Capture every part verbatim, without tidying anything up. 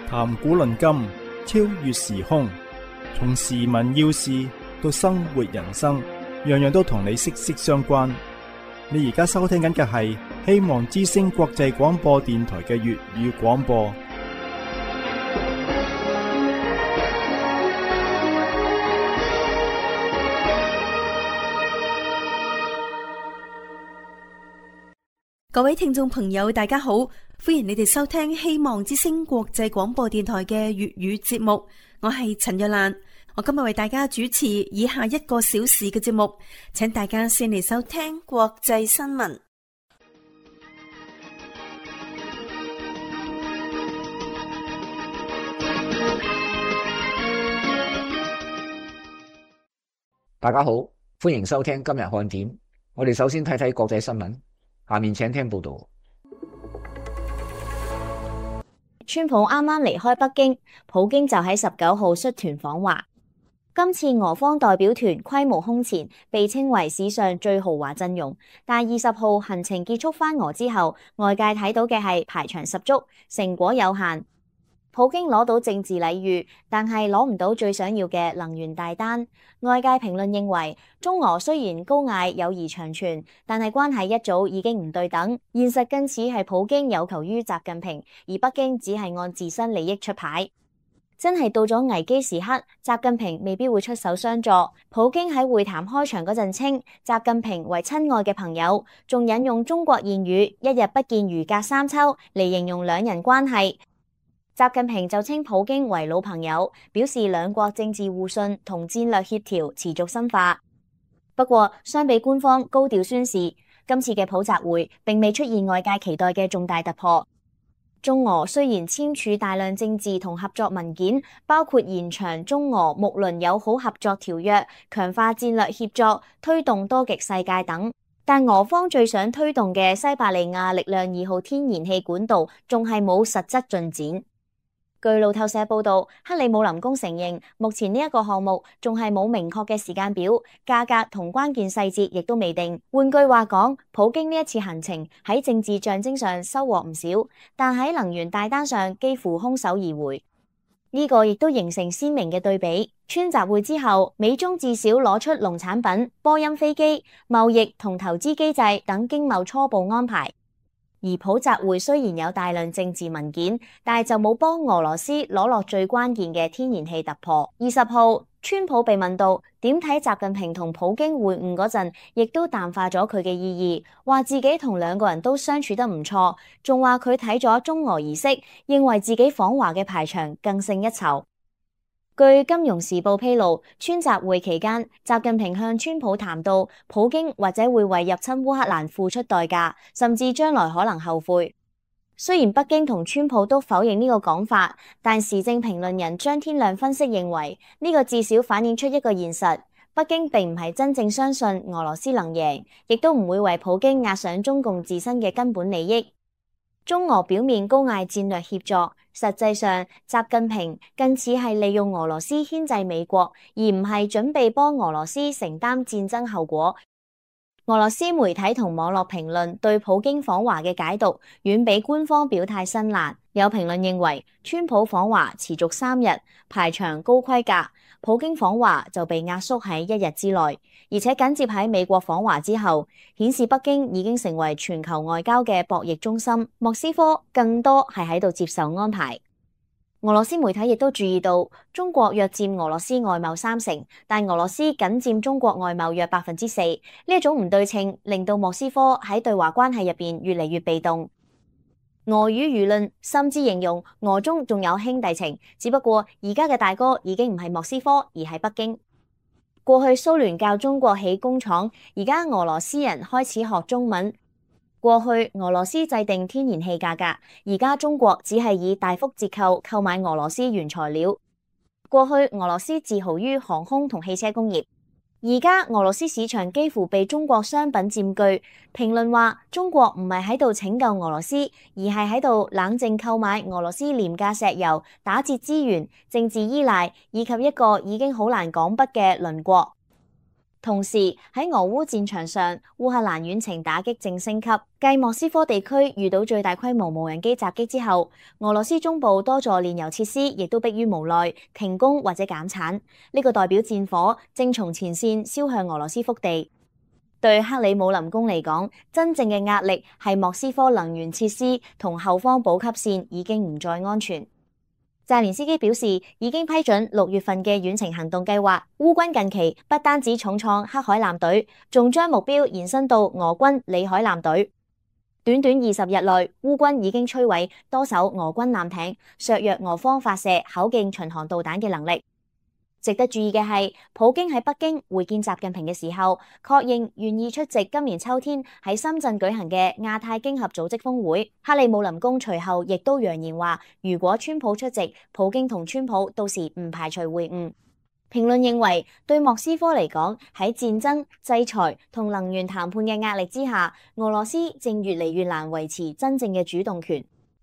談古論今，超越時空，從時聞要事到生活人生，樣樣都同你息息相關。你而家收聽緊嘅係希望之聲國際廣播電台嘅粵語廣播。 各位聽眾朋友，大家好，歡迎你哋收聽希望之聲國際廣播電台嘅粵語節目。我係陳若蘭，我今日為大家主持以下一個小時嘅節目，請大家先嚟收聽國際新聞。 大家好，歡迎收聽今日看點。我哋首先睇睇國際新聞。下面請聽報道。 川普啱啱離開北京，普京就喺十九號率團訪華。今次俄方代表團規模空前，被稱為史上最豪華陣容。但二十號行程結束返俄之後，外界睇到嘅係排場十足，成果有限。普京攞到政治禮遇，但係攞唔到最想要嘅能源大單。外界評論認為，中俄雖然高嗌友誼長存，但係關係一早已經唔對等。現實更似係普京有求於習近平，而北京只係按自身利益出牌。真係到咗危機時刻，習近平未必會出手相助。普京喺會談開場嗰陣稱習近平為親愛嘅朋友，仲引用中國諺語一日不見如隔三秋嚟形容兩人關係。習近平就稱普京為老朋友，表示兩國政治互信同戰略協調持續深化。不過，相比官方高調宣示，今次嘅普習會並未出現外界期待嘅重大突破。中俄雖然簽署大量政治同合作文件，包括延長中俄睦鄰友好合作條約、強化戰略協作、推動多極世界等，但俄方最想推動嘅西伯利亞力量二號天然氣管道仲係冇實質進展。據路透社報道，克里姆林宮承認目前呢一個項目仲係冇明確嘅時間表，價格同關鍵細節亦都未定。換句話講，普京呢一次行程喺政治象徵上收穫唔少，但喺能源大單上幾乎空手而回。呢個亦都形成鮮明嘅對比。川習會之後，美中至少攞出農產品、波音飛機、貿易同投資機制等經貿初步安排。而普習會雖然有大量政治文件，但係就冇幫俄羅斯攞落最關鍵嘅天然氣突破。二十號，川普被問到點睇習近平同普京會晤嗰陣，亦都淡化咗佢嘅意義，話自己同兩個人都相處得唔錯，仲話佢睇咗中俄儀式，認為自己訪華嘅排場更勝一籌。據《金融時報》披露，川習會期間，習近平向川普談到，普京或者會為入侵烏克蘭付出代價，甚至將來可能後悔。雖然北京同川普都否認呢個講法，但時政評論人張天亮分析認為，呢個至少反映出一個現實：北京並唔係真正相信俄羅斯能贏，亦都唔會為普京押上中共自身嘅根本利益。中俄表面高嗌戰略協作，實際上習近平更似係利用俄羅斯牽制美國，而唔係準備幫俄羅斯承擔戰爭後果。俄羅斯媒體同網絡評論對普京訪華嘅解讀遠比官方表態辛辣。有評論認為，川普訪華持續三日，排場高規格，普京訪華就被壓縮喺一日之內，而且緊接喺美國訪華之後，顯示北京已經成為全球外交嘅博弈中心，莫斯科更多係喺度接受安排。俄羅斯媒體亦都注意到，中國約佔俄羅斯外貿三成，但俄羅斯僅佔中國外貿約百分之四，呢一種唔對稱令到莫斯科喺對華關係入邊越嚟越被動。俄語輿論甚至形容俄中仲有兄弟情，只不過而家嘅大哥已經唔係莫斯科，而係北京。過去蘇聯教中國起工廠，而家俄羅斯人開始學中文。過去俄羅斯制定天然氣價格，而家中國只係以大幅折扣購買俄羅斯原材料。過去俄羅斯自豪於航空同汽車工業，而家俄羅斯市場幾乎被中國商品佔據。評論話，中國唔係喺度拯救俄羅斯，而係喺度冷靜購買俄羅斯廉價石油，打折資源、政治依賴以及一個已經好難講不嘅鄰國。 同時喺俄烏戰場上，烏克蘭遠程打擊正升級。繼莫斯科地區遇到最大規模無人機襲擊之後，俄羅斯中部多座煉油設施亦都迫於無奈停工或者減產。呢個代表戰火正從前線燒向俄羅斯腹地。對克里姆林宮嚟講，真正嘅壓力係莫斯科能源設施同後方補給線已經唔再安全。澤連斯基表示，已經批准六月份嘅遠程行動計劃。烏軍近期不單止重創黑海艦隊，仲將目標延伸到俄軍里海艦隊。短短二十日內，烏軍已經摧毀多艘俄軍艦艇，削弱俄方發射口徑巡航導彈嘅能力。值得注意嘅係，普京喺北京會見習近平嘅時候，確認願意出席今年秋天喺深圳舉行嘅亞太經合組織峰會。克里姆林宮隨後亦都揚言話，如果川普出席，普京同川普到時唔排除會晤。評論認為，對莫斯科嚟講，喺戰爭、制裁同能源談判嘅壓力之下，俄羅斯正越嚟越難維持真正嘅主動權。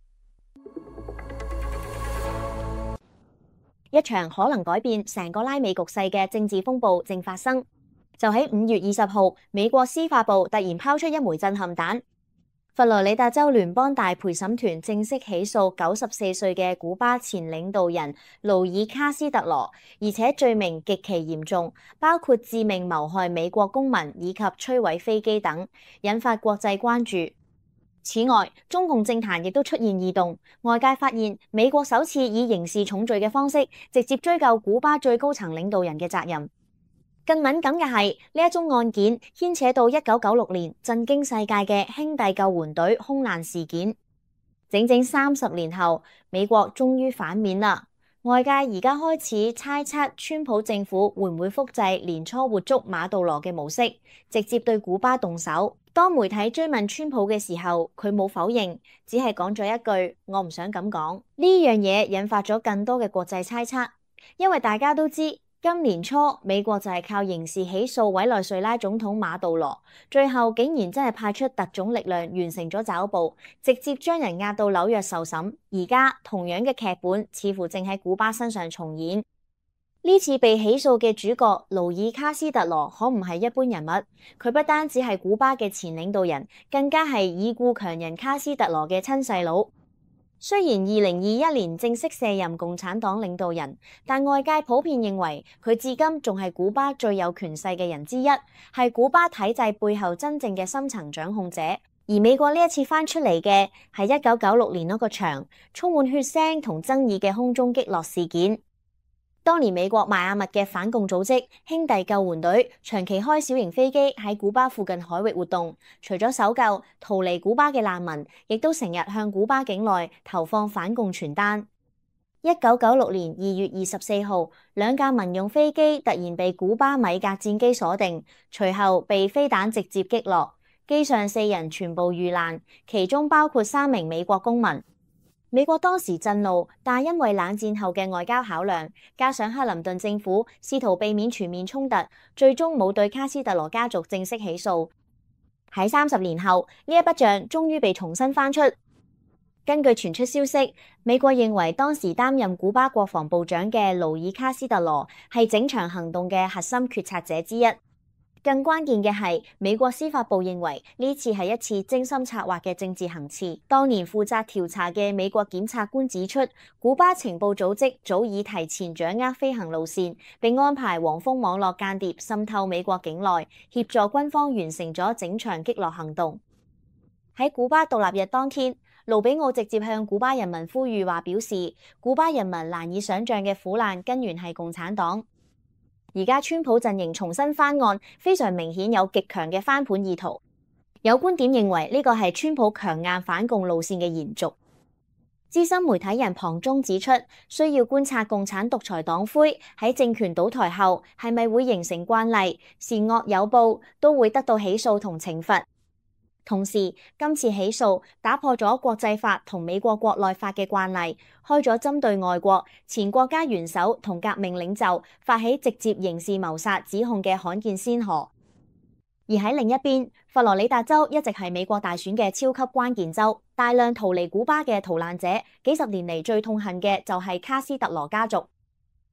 一場可能改變成個拉美局勢嘅政治風暴正發生。就喺五月二十號，美國司法部突然拋出一枚震撼彈，佛羅里達州聯邦大陪審團正式起訴九十四歲嘅古巴前領導人勞爾卡斯特羅，而且罪名極其嚴重，包括致命謀害美國公民以及摧毀飛機等，引發國際關注。此外，中共政壇亦都出現異動，外界發現美國首次以刑事重罪嘅方式直接追究古巴最高層領導人嘅責任。更敏感嘅係呢一宗案件牽扯到一九九六年震驚世界嘅兄弟救援隊空難事件。整整三十年後，美國終於反面啦。外界而家開始猜測川普政府會唔會複製年初活捉馬杜羅嘅模式，直接對古巴動手。當媒體追問川普嘅時候，佢冇否認，只係講咗一句：我唔想咁講。呢樣嘢引發咗更多嘅國際猜測，因為大家都知今年初美國就係靠刑事起訴委內瑞拉總統馬杜羅，最後竟然真係派出特種力量完成咗抓捕，直接將人押到紐約受審。而家同樣嘅劇本似乎正喺古巴身上重演。呢次被起訴嘅主角勞爾卡斯特羅可唔係一般人物，佢不單止係古巴嘅前領導人，更加係已故強人卡斯特羅嘅親細佬。雖然二零二一年正式卸任共產黨領導人，但外界普遍認為佢至今仲係古巴最有權勢嘅人之一，係古巴體制背後真正嘅深層掌控者。而美國呢一次翻出嚟嘅係一九九六年嗰個場充滿血腥同爭議嘅空中擊落事件。當年美國邁阿密嘅反共組織兄弟救援隊長期開小型飛機喺古巴附近海域活動，除咗搜救逃離古巴嘅難民，亦都成日向古巴境內投放反共傳單。一九九六年二月二十四號，兩架民用飛機突然被古巴米格戰機鎖定，隨後被飛彈直接擊落，機上四人全部遇難，其中包括三名美國公民。美國當時震怒，但因為冷戰後嘅外交考量，加上克林頓政府試圖避免全面衝突，最終冇對卡斯特羅家族正式起訴。喺三十年後，呢一筆賬終於被重新翻出。根據傳出消息，美國認為當時擔任古巴國防部長嘅勞爾卡斯特羅係整場行動嘅核心決策者之一。更關鍵嘅係，美國司法部認為呢次係一次精心策劃嘅政治行刺。當年負責調查嘅美國檢察官指出，古巴情報組織早已提前掌握飛行路線，並安排黃蜂網絡間諜滲透美國境內，協助軍方完成咗整場擊落行動。喺古巴獨立日當天，盧比奧直接向古巴人民呼籲話，表示古巴人民難以想象嘅苦難根源係共產黨。而家川普陣營重新翻案，非常明顯有極強嘅翻盤意圖。有觀點認為呢個係川普強硬反共路線嘅延續。資深媒體人龐中指出，需要觀察共產獨裁黨魁喺政權倒台後係咪會形成慣例，善惡有報，都會得到起訴同懲罰。同時，今次起訴打破咗國際法同美國國內法嘅慣例，開咗針對外國前國家元首同革命領袖發起直接刑事謀殺指控嘅罕見先河。而喺另一邊，佛羅里達州一直係美國大選嘅超級關鍵州，大量逃離古巴嘅逃難者，幾十年嚟最痛恨嘅就係卡斯特羅家族。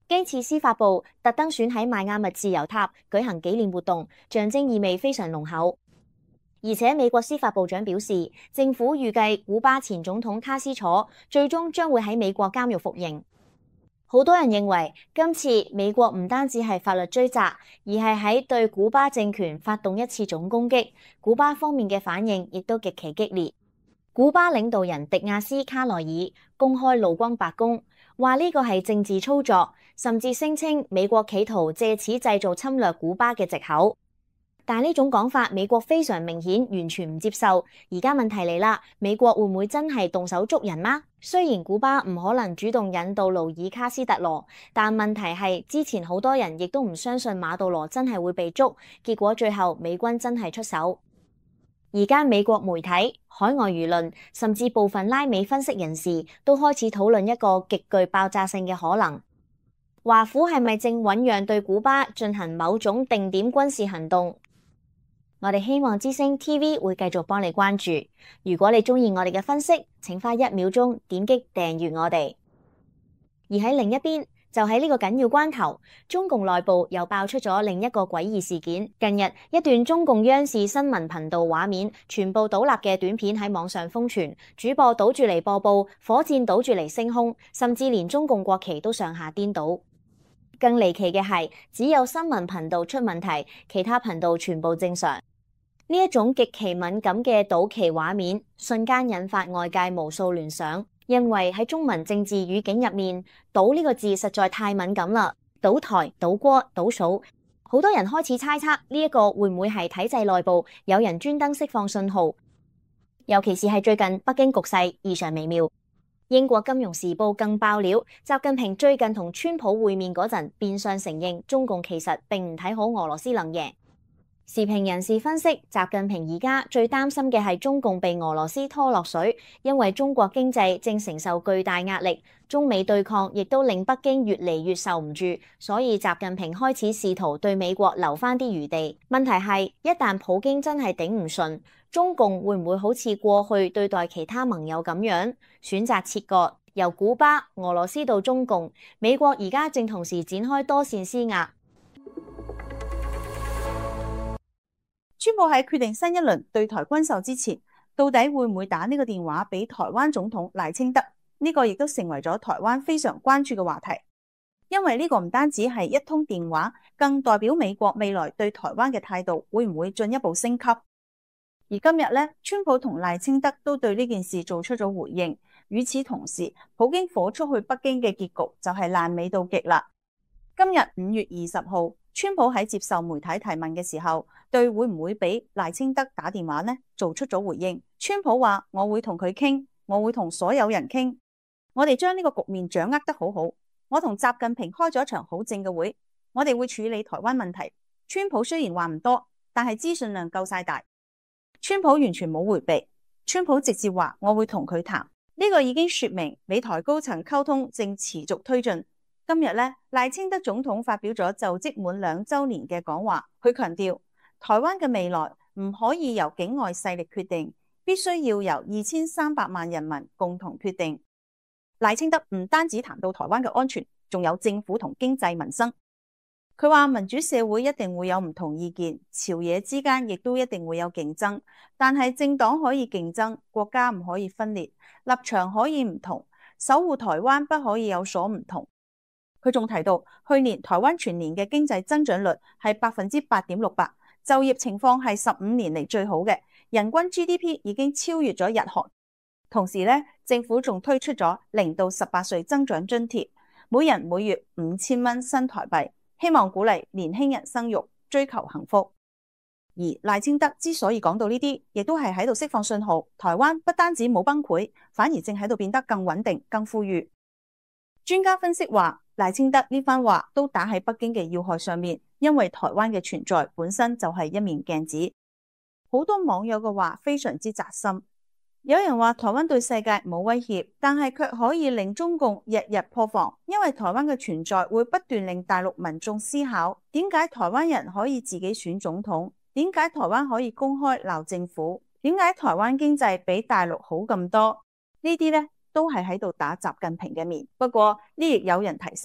基茨司法部特登選喺邁阿密自由塔舉行紀念活動，象徵意味非常濃厚。而且美國司法部長表示，政府預計古巴前總統卡斯楚最終將會喺美國監獄服刑。好多人認為今次美國唔單止係法律追責，而係喺對古巴政權發動一次總攻擊。古巴方面嘅反應亦都極其激烈。古巴領導人迪亞斯卡內爾公開怒轟白宮，話呢個係政治操作，甚至聲稱美國企圖借此製造侵略古巴嘅藉口。但呢種講法，美國非常明顯完全唔接受。而家問題嚟啦，美國會唔會真係動手捉人嗎？雖然古巴唔可能主動引渡勞爾卡斯特羅，但問題係之前好多人亦都唔相信馬杜羅真係會被捉，結果最後美軍真係出手。而家美國媒體、海外輿論，甚至部分拉美分析人士都開始討論一個極具爆炸性嘅可能。華府係咪正醞釀對古巴進行某種定點軍事行動？我哋希望之聲 T V 會繼續幫你關注。如果你中意我哋嘅分析，請花一秒鐘點擊訂閱我哋。而喺另一邊，就喺呢個緊要關頭，中共內部又爆出咗另一個詭異事件。近日，一段中共央視新聞頻道畫面全部倒立嘅短片喺網上瘋傳，主播倒住嚟播報，火箭倒住嚟升空，甚至連中共國旗都上下顛倒。更離奇嘅係，只有新聞頻道出問題，其他頻道全部正常。呢一種極其敏感嘅倒旗畫面，瞬間引發外界無數聯想，因為喺中文政治語境入面，倒呢個字實在太敏感啦。倒台、倒鍋、倒數，好多人開始猜測呢一個會唔會係體制內部有人專登釋放信號，尤其是係最近北京局勢異常微妙。英國金融時報更爆料，習近平最近同川普會面嗰陣，變相承認中共其實並唔睇好俄羅斯能贏。時評人士分析，習近平而家最擔心嘅係中共被俄羅斯拖落水，因為中國經濟正承受巨大壓力，中美對抗亦都令北京越嚟越受唔住，所以習近平開始試圖對美國留返啲餘地。問題係，一旦普京真係頂唔順，中共會唔會好似過去對待其他盟友咁樣，選擇切割，由古巴、俄羅斯到中共？美國而家正同時展開多線施壓。 川普喺決定新一輪對台軍售之前，到底會唔會打呢個電話俾台灣總統賴清德？呢個亦都成為咗台灣非常關注嘅話題，因為呢個唔單止係一通電話，更代表美國未來對台灣嘅態度會唔會進一步升級。而今日呢，川普同賴清德都對呢件事做出咗回應。與此同時，普京火速去北京嘅結局就係爛尾到極啦。今日五月二十號，川普喺接受媒體提問嘅時候，對會唔會俾賴清德打電話呢，做出咗回應。川普話：我會同佢傾，我會同所有人傾，我哋將呢個局面掌握得好好。我同習近平開咗一場好正嘅會，我哋會處理台灣問題。川普雖然話唔多，但係資訊量夠晒大。川普完全冇回避，川普直接話：我會同佢談。呢個已經說明美台高層溝通正持續推進。今日呢，賴清德總統發表咗就職滿兩週年嘅講話，佢強調台灣嘅未來唔可以由境外勢力決定，必須要由二千三百萬人民共同決定。賴清德唔單止談到台灣嘅安全，仲有政府同經濟民生。佢話民主社會一定會有唔同意見，朝野之間亦都一定會有競爭，但係政黨可以競爭，國家唔可以分裂，立場可以唔同，守護台灣不可以有所唔同。佢仲提到，去年台灣全年嘅經濟增長率係百分之八點六八，就業情況係十五年嚟最好嘅，人均 G D P 已經超越咗日韓。同時咧，政府仲推出咗零到十八歲增長津貼，每人每月五千蚊新台幣，希望鼓勵年輕人生育，追求幸福。而賴清德之所以講到呢啲，亦都係喺度釋放信號，台灣不單止冇崩潰，反而正喺度變得更穩定、更富裕。專家分析話，賴清德呢番話都打喺北京嘅要害上面，因為台灣嘅存在本身就係一面鏡子。好多網友嘅話非常之扎心，有人話台灣對世界冇威脅，但係卻可以令中共日日破防，因為台灣嘅存在會不斷令大陸民眾思考，點解台灣人可以自己選總統？點解台灣可以公開鬧政府？點解台灣經濟比大陸好咁多？呢啲呢都係喺度打習近平嘅面。不過呢，亦有人提醒，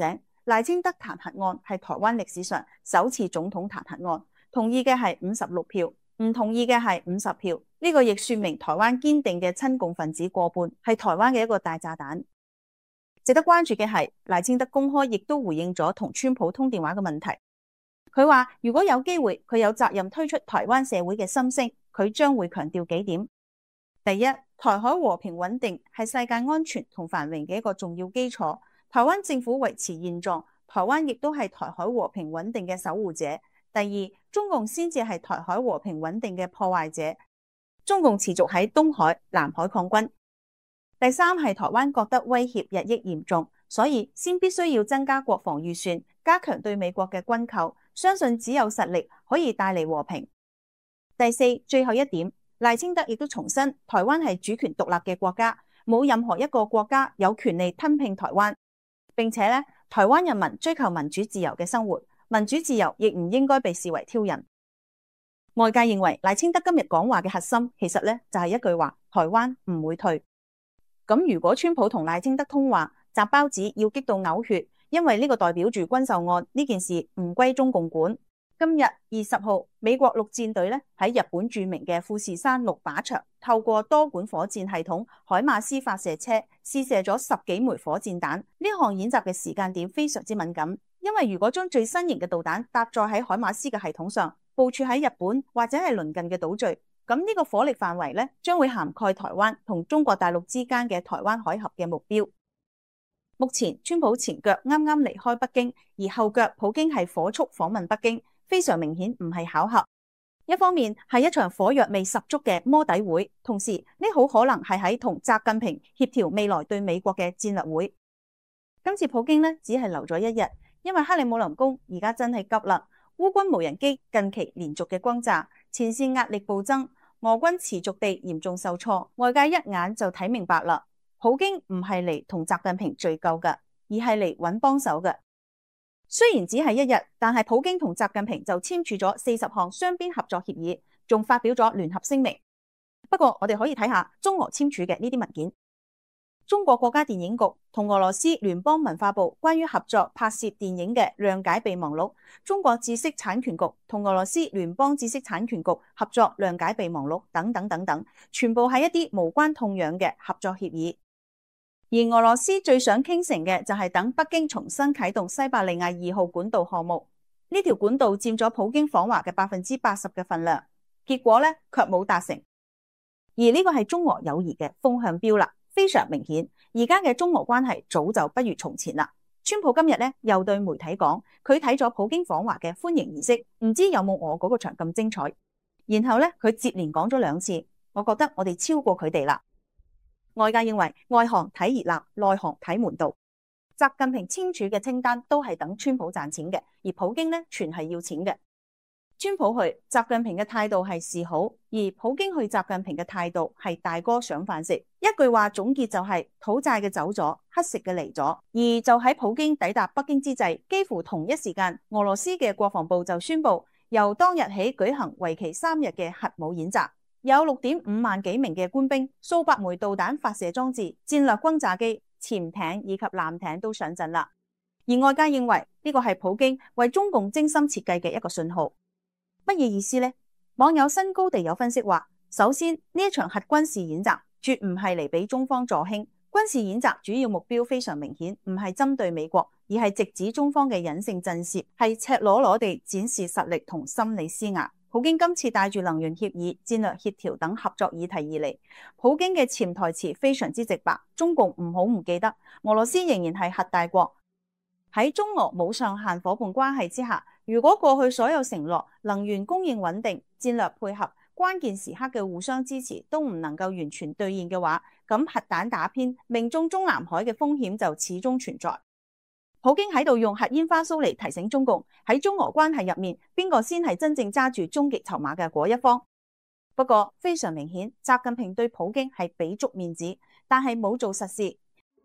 賴清德彈劾案係台灣歷史上首次總統彈劾案，同意嘅係五十六票，唔同意嘅係五十票。呢個亦說明台灣堅定嘅親共分子過半，係台灣嘅一個大炸彈。值得關注嘅係賴清德公開亦都回應咗同川普通電話嘅問題。佢話如果有機會，佢有責任推出台灣社會嘅心聲，佢將會強調幾點。第一，台海和平穩定係世界安全同繁榮嘅一個重要基礎。台灣政府維持現狀，台灣亦都係台海和平穩定嘅守護者。第二，中共先至係台海和平穩定嘅破壞者。中共持續喺東海、南海抗軍。第三，係台灣覺得威脅日益嚴重，所以先必須要增加國防預算，加強對美國嘅軍購，相信只有實力可以帶嚟和平。第四，最後一點，賴清德亦都重申，台灣係主權獨立嘅國家，冇任何一個國家有權利吞併台灣。並且咧，台灣人民追求民主自由嘅生活，民主自由亦唔應該被視為挑釁。外界認為賴清德今日講話嘅核心，其實咧就係一句話：台灣唔會退。咁如果川普同賴清德通話，擲包子要激到嘔血，因為呢個代表住軍售案呢件事唔歸中共管。今日二十號，美國陸戰隊咧喺日本著名嘅富士山六靶場，透過多管火箭系統海馬斯發射車試射咗十幾枚火箭彈。呢項演習嘅時間點非常之敏感，因為如果將最新型嘅導彈搭載喺海馬斯嘅系統上，部署喺日本或者係鄰近嘅島嶼，咁呢個火力範圍咧將會涵蓋台灣同中國大陸之間嘅台灣海峽嘅目標。目前川普前腳啱啱離開北京，而後腳普京係火速訪問北京，非常明顯唔係巧合。一方面係一場火藥味十足嘅摸底會，同時呢好可能係喺同習近平協調未來對美國嘅戰略會。今次普京呢只係留咗一日，因為克里姆林宮而家真係急啦。烏軍無人機近期連續嘅轟炸，前線壓力暴增，俄軍持續地嚴重受挫，外界一眼就睇明白啦。普京唔係嚟同習近平敘舊嘅，而係嚟揾幫手嘅。雖然只係一日，但係普京同習近平就簽署咗四十項雙邊合作協議，仲發表咗聯合聲明。不過我哋可以睇下中俄簽署嘅呢啲文件。中國國家電影局同俄羅斯聯邦文化部關於合作拍攝電影嘅諒解備忘錄，中國知識產權局同俄羅斯聯邦知識產權局合作諒解備忘錄等等等等，全部係一啲無關痛癢嘅合作協議。而俄羅斯最想傾成嘅就係等北京重新啟動西伯利亞二號管道項目，呢條管道佔咗普京訪華嘅百分之八十嘅份量，結果咧卻冇達成。而呢個係中俄友誼嘅風向標啦。非常明顯，而家嘅中俄關係早就不如從前啦。川普今日咧又對媒體講，佢睇咗普京訪華嘅歡迎儀式，唔知有冇我嗰個場咁精彩。然後咧佢接連講咗兩次，我覺得我哋超過佢哋啦。外界認為外行睇熱鬧，內行睇門道。習近平簽署嘅清單都係等川普賺錢嘅，而普京咧全係要錢嘅。川普去，習近平嘅態度係示好，而普京去，習近平嘅態度係大哥想飯食。一句話總結就係、是、討債嘅走咗，乞食嘅嚟咗。而就喺普京抵達北京之際，幾乎同一時間，俄羅斯嘅國防部就宣布，由當日起舉行為期三日嘅核武演習，有六點五萬幾名嘅官兵、數百枚導彈發射裝置、戰略轟炸機、潛艇以及艦艇都上陣啦。而外界認為呢個係普京為中共精心設計嘅一個信號。乜嘢意思呢？網友新高地有分析話，首先呢一場核軍事演習絕唔係嚟俾中方助興，軍事演習主要目標非常明顯，唔係針對美國，而係直指中方嘅隱性震懾，係赤裸裸地展示實力同心理施壓。普京今次帶住能源協議、戰略協調等合作議題而嚟，普京嘅潛台詞非常之直白，中共唔好唔記得，俄羅斯仍然係核大國。喺中俄冇上限夥伴關係之下，如果過去所有承諾、能源供應穩定、戰略配合、關鍵時刻嘅互相支持都唔能夠完全兌現嘅話，咁核彈打偏，命中中南海嘅風險就始終存在。普京喺度用核煙花騷嚟提醒中共，喺中俄關係入面，邊個先係真正揸住終極籌碼嘅嗰一方。不過非常明顯，習近平對普京係俾足面子，但係冇做實事。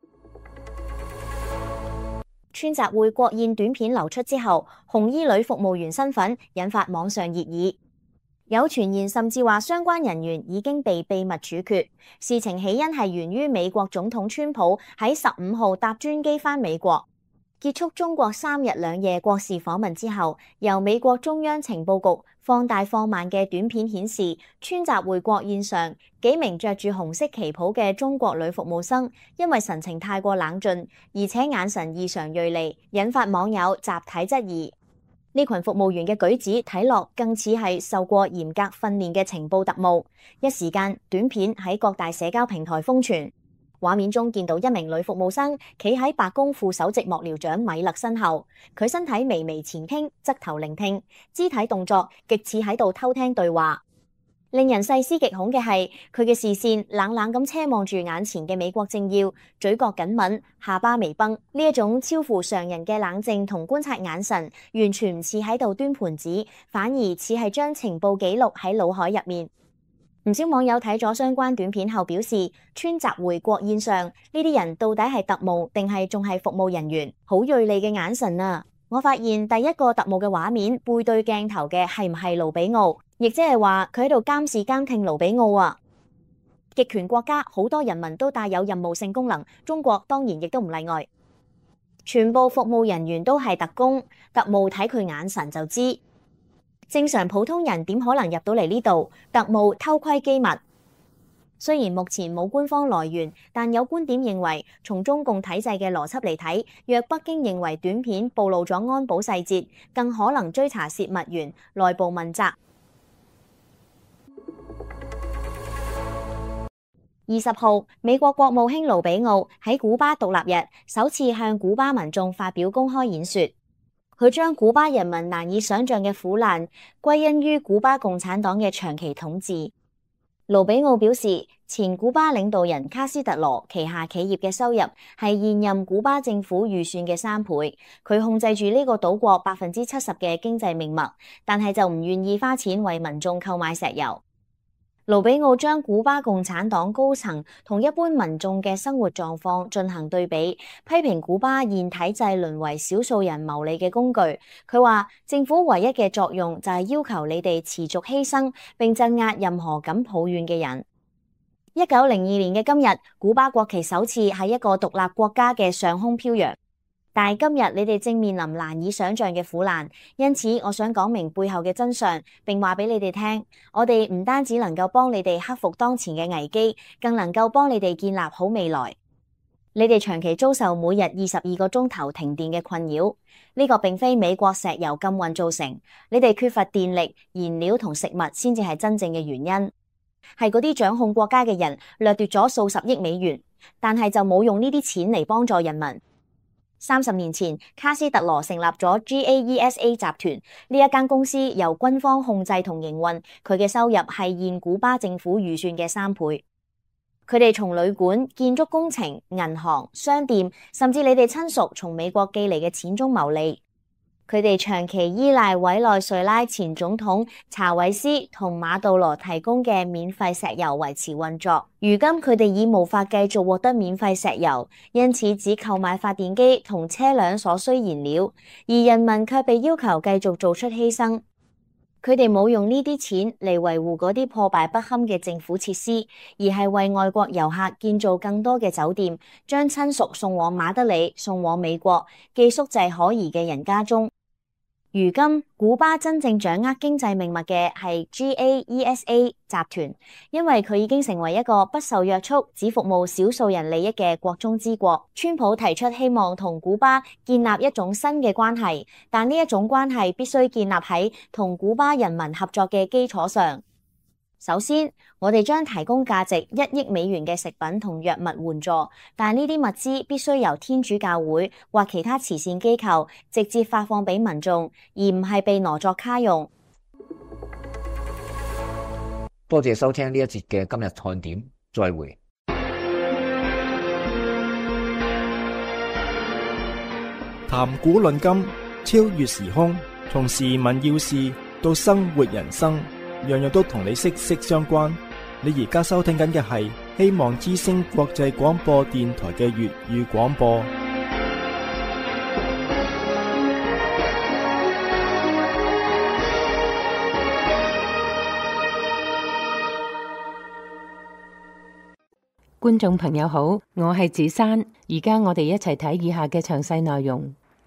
川習會國宴短片流出之後，紅衣女服務員身份引發網上熱議，有傳言甚至話相關人員已經被秘密處決。事情起因係源於美國總統川普喺十五號搭專機返美國， 結束中國三日兩夜國事訪問之後，由美國中央情報局放大放慢嘅短片顯示，川習會國宴上幾名着住紅色旗袍嘅中國女服務生，因為神情太過冷峻，而且眼神異常銳利，引發網友集體質疑。呢群服務員嘅舉止睇落更似係受過嚴格訓練嘅情報特務。一時間，短片喺各大社交平台瘋傳。畫面中見到一名女服務生企喺白宮副首席幕僚長米勒身後，佢身體微微前傾，側頭聆聽，肢體動作極似喺度偷聽對話。令人細思極恐嘅係，佢嘅視線冷冷咁奢望住眼前嘅美國政要，嘴角緊抿，下巴微繃。呢一種超乎常人嘅冷靜同觀察眼神，完全唔似喺度端盤子，反而似係將情報記錄喺腦海入面。唔少網友睇咗相關短片後表示，川習會國宴上呢啲人到底係特務定係仲係服務人員？好銳利嘅眼神啊！我發現第一個特務嘅畫面背對鏡頭嘅係唔係盧比奧，亦即係話佢喺度監視監聽盧比奧啊！極權國家好多人民都帶有任務性功能，中國當然亦都唔例外。全部服務人員都係特工，特務睇佢眼神就知。正常普通人點可能入到嚟呢度？特務偷窺機密。雖然目前冇官方來源，但有觀點認為，從中共體制嘅邏輯嚟睇，若北京認為短片暴露咗安保細節，更可能追查洩密源，內部問責。二十號，美國國務卿盧比奧喺古巴獨立日首次向古巴民眾發表公開演說。佢將古巴人民難以想象嘅苦難歸因於古巴共產黨嘅長期統治。盧比奧表示，前古巴領導人卡斯特羅旗下企業嘅收入係現任古巴政府預算嘅三倍，佢控制住呢個島國百分之七十嘅經濟命脈，但係就唔願意花錢為民眾購買石油。盧比奧將古巴共產黨高層同一般民眾嘅生活狀況進行對比，批評古巴現體制淪為少數人牟利嘅工具。佢話政府唯一嘅作用就係要求你哋持續犧牲並鎮壓任何敢抱怨嘅人。一九零二年嘅今日，古巴國旗首次喺一個獨立國家嘅上空飄揚。但係今日你哋正面臨難以想象嘅苦難，因此我想講明背後嘅真相，並話俾你哋聽，我哋唔單止能夠幫你哋克服當前嘅危機，更能夠幫你哋建立好未來。你哋長期遭受每日二十二個鐘頭停電嘅困擾，呢個並非美國石油禁運造成，你哋缺乏電力、燃料同食物先至係真正嘅原因，係嗰啲掌控國家嘅人掠奪咗數十億美元，但係就冇用呢啲錢嚟幫助人民。三十年前，卡斯特羅成立咗 G A E S A 集團，呢一間公司由軍方控制同營運，佢嘅收入係現古巴政府預算嘅三倍。佢哋從旅館、建築工程、銀行、商店，甚至你哋親屬從美國寄嚟嘅錢中牟利。佢哋長期依賴委內瑞拉前總統查韋斯同馬杜羅提供嘅免費石油維持運作。如今佢哋已無法繼續獲得免費石油，因此只購買發電機同車輛所需燃料，而人民卻被要求繼續做出犧牲。佢哋冇用呢啲錢嚟維護嗰啲破敗不堪嘅政府設施，而係為外國遊客建造更多嘅酒店，將親屬送往馬德里、送往美國，寄宿制可疑嘅人家中。如今，古巴真正掌握經濟命脈嘅係 G A E S A 集團，因為佢已經成為一個不受約束、只服務少數人利益嘅國中之國。川普提出希望同古巴建立一種新嘅關係，但呢一種關係必須建立喺同古巴人民合作嘅基礎上。首先，我哋將提供價值一億美元嘅食品同藥物援助，但呢啲物資必須由天主教會或其他慈善機構直接發放俾民眾，而唔係被挪作卡用。 多謝收聽呢一節嘅今日看點，再會。 談古論今，超越時空，從時聞要事到生活人生，樣樣都同你息息相關。你而家收聽緊嘅係希望之聲國際廣播電台嘅粵語廣播。 觀眾朋友好，我係子珊，而家我哋一齊睇以下嘅詳細內容。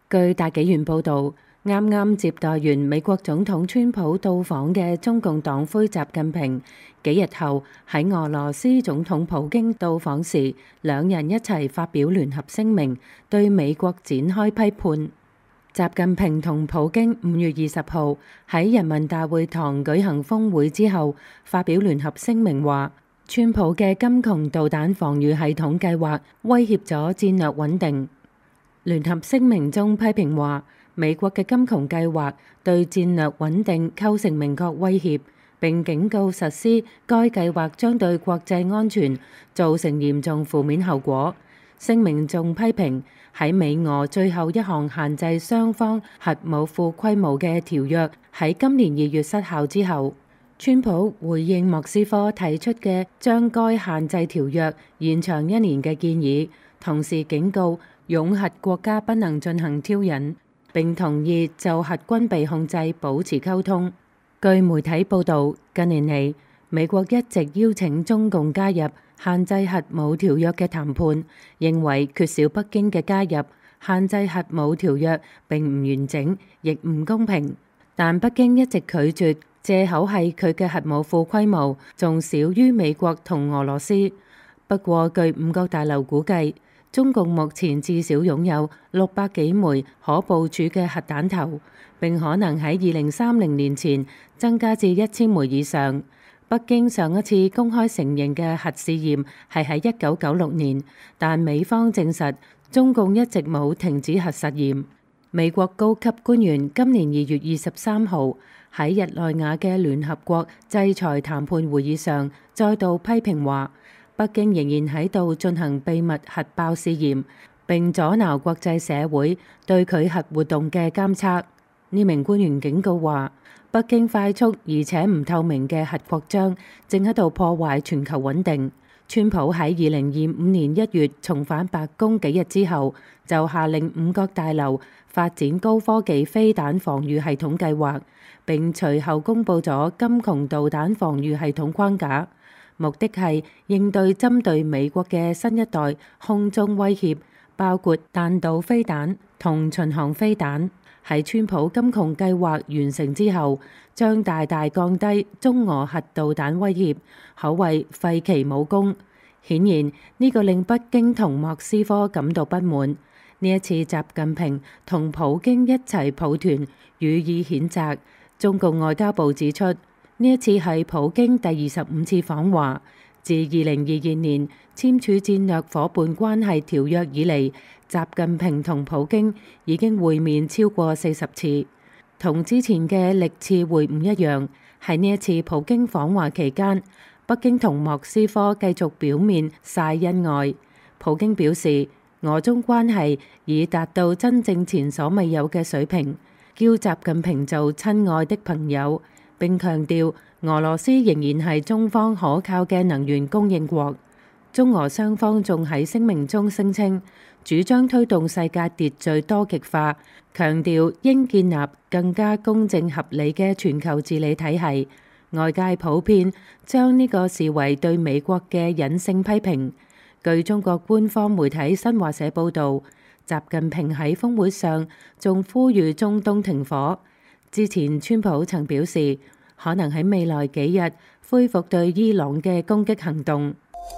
據大紀元報導，啱啱接待完美國總統川普到訪嘅中共黨魁習近平，幾日後喺俄羅斯總統普京到訪時，兩人一齊發表聯合聲明，對美國展開批判。習近平同普京五月二十號喺人民大會堂舉行峰會之後，發表聯合聲明話，川普嘅金窮導彈防禦系統計劃威脅咗戰略穩定。聯合聲明中批評話，美國嘅金窮計劃對戰略穩定構成明確威脅，並警告實施該計劃將對國際安全造成嚴重負面後果。聲明仲批評喺美俄最後一項限制雙方核武庫規模嘅條約喺今年二月失效之後，川普回應莫斯科提出嘅將該限制條約延長一年嘅建議，同時警告擁核國家不能進行挑釁，並同意就核軍備控制保持溝通。據媒體報導，近年嚟美國一直邀請中共加入限制核武條約嘅談判，認為缺少北京嘅加入，限制核武條約並唔完整，亦唔公平。但北京一直拒絕，藉口係佢嘅核武庫規模仲少於美國同俄羅斯。不過據五角大樓估計，中共目前至少擁有六百幾枚可部署嘅核彈頭，並可能喺二零三零年前增加至一千枚以上。北京上一次公開承認嘅核試驗係喺一九九六年，但美方證實中共一直冇停止核實驗。美國高級官員今年二月二十三號喺日內瓦嘅聯合國制裁談判會議上再度批評話，北京仍然喺度進行秘密核爆試驗，並阻撓國際社會對佢核活動嘅監測。呢名官員警告話，北京快速而且唔透明嘅核擴張正喺度破壞全球穩定。川普喺二零二五年一月重返白宮幾日之後，就下令五角大樓發展高科技飛彈防禦系統計劃，並隨後公佈咗金窮導彈防禦系統框架，目的係應對針對美國嘅新一代空中威脅，包括彈道飛彈同巡航飛彈。喺川普金窮計劃完成之後，將大大降低中俄核導彈威脅，可謂廢其武功。顯然呢個令北京同莫斯科感到不滿。呢一次習近平同普京一齊抱團予以譴責。中共外交部指出，呢一次係普京第二十五次訪華，自二零二二年簽署戰略夥伴關係條約以嚟，習近平同普京已經會面超過四十次，同之前嘅歷次會晤一樣。喺呢一次普京訪華期間，北京同莫斯科繼續表面曬恩愛。普京表示，俄中關係已達到真正前所未有嘅水平，叫習近平做親愛的朋友，並強調俄羅斯仍然係中方可靠嘅能源供應國。中俄雙方仲喺聲明中聲稱，主張推動世界秩序多極化，強調應建立更加公正合理嘅全球治理體系。外界普遍將呢個視為對美國嘅隱性批評。據中國官方媒體新華社報導，習近平喺峰會上仲呼籲中東停火。之前川普曾表示，可能喺未來幾日恢復對伊朗嘅攻擊行動。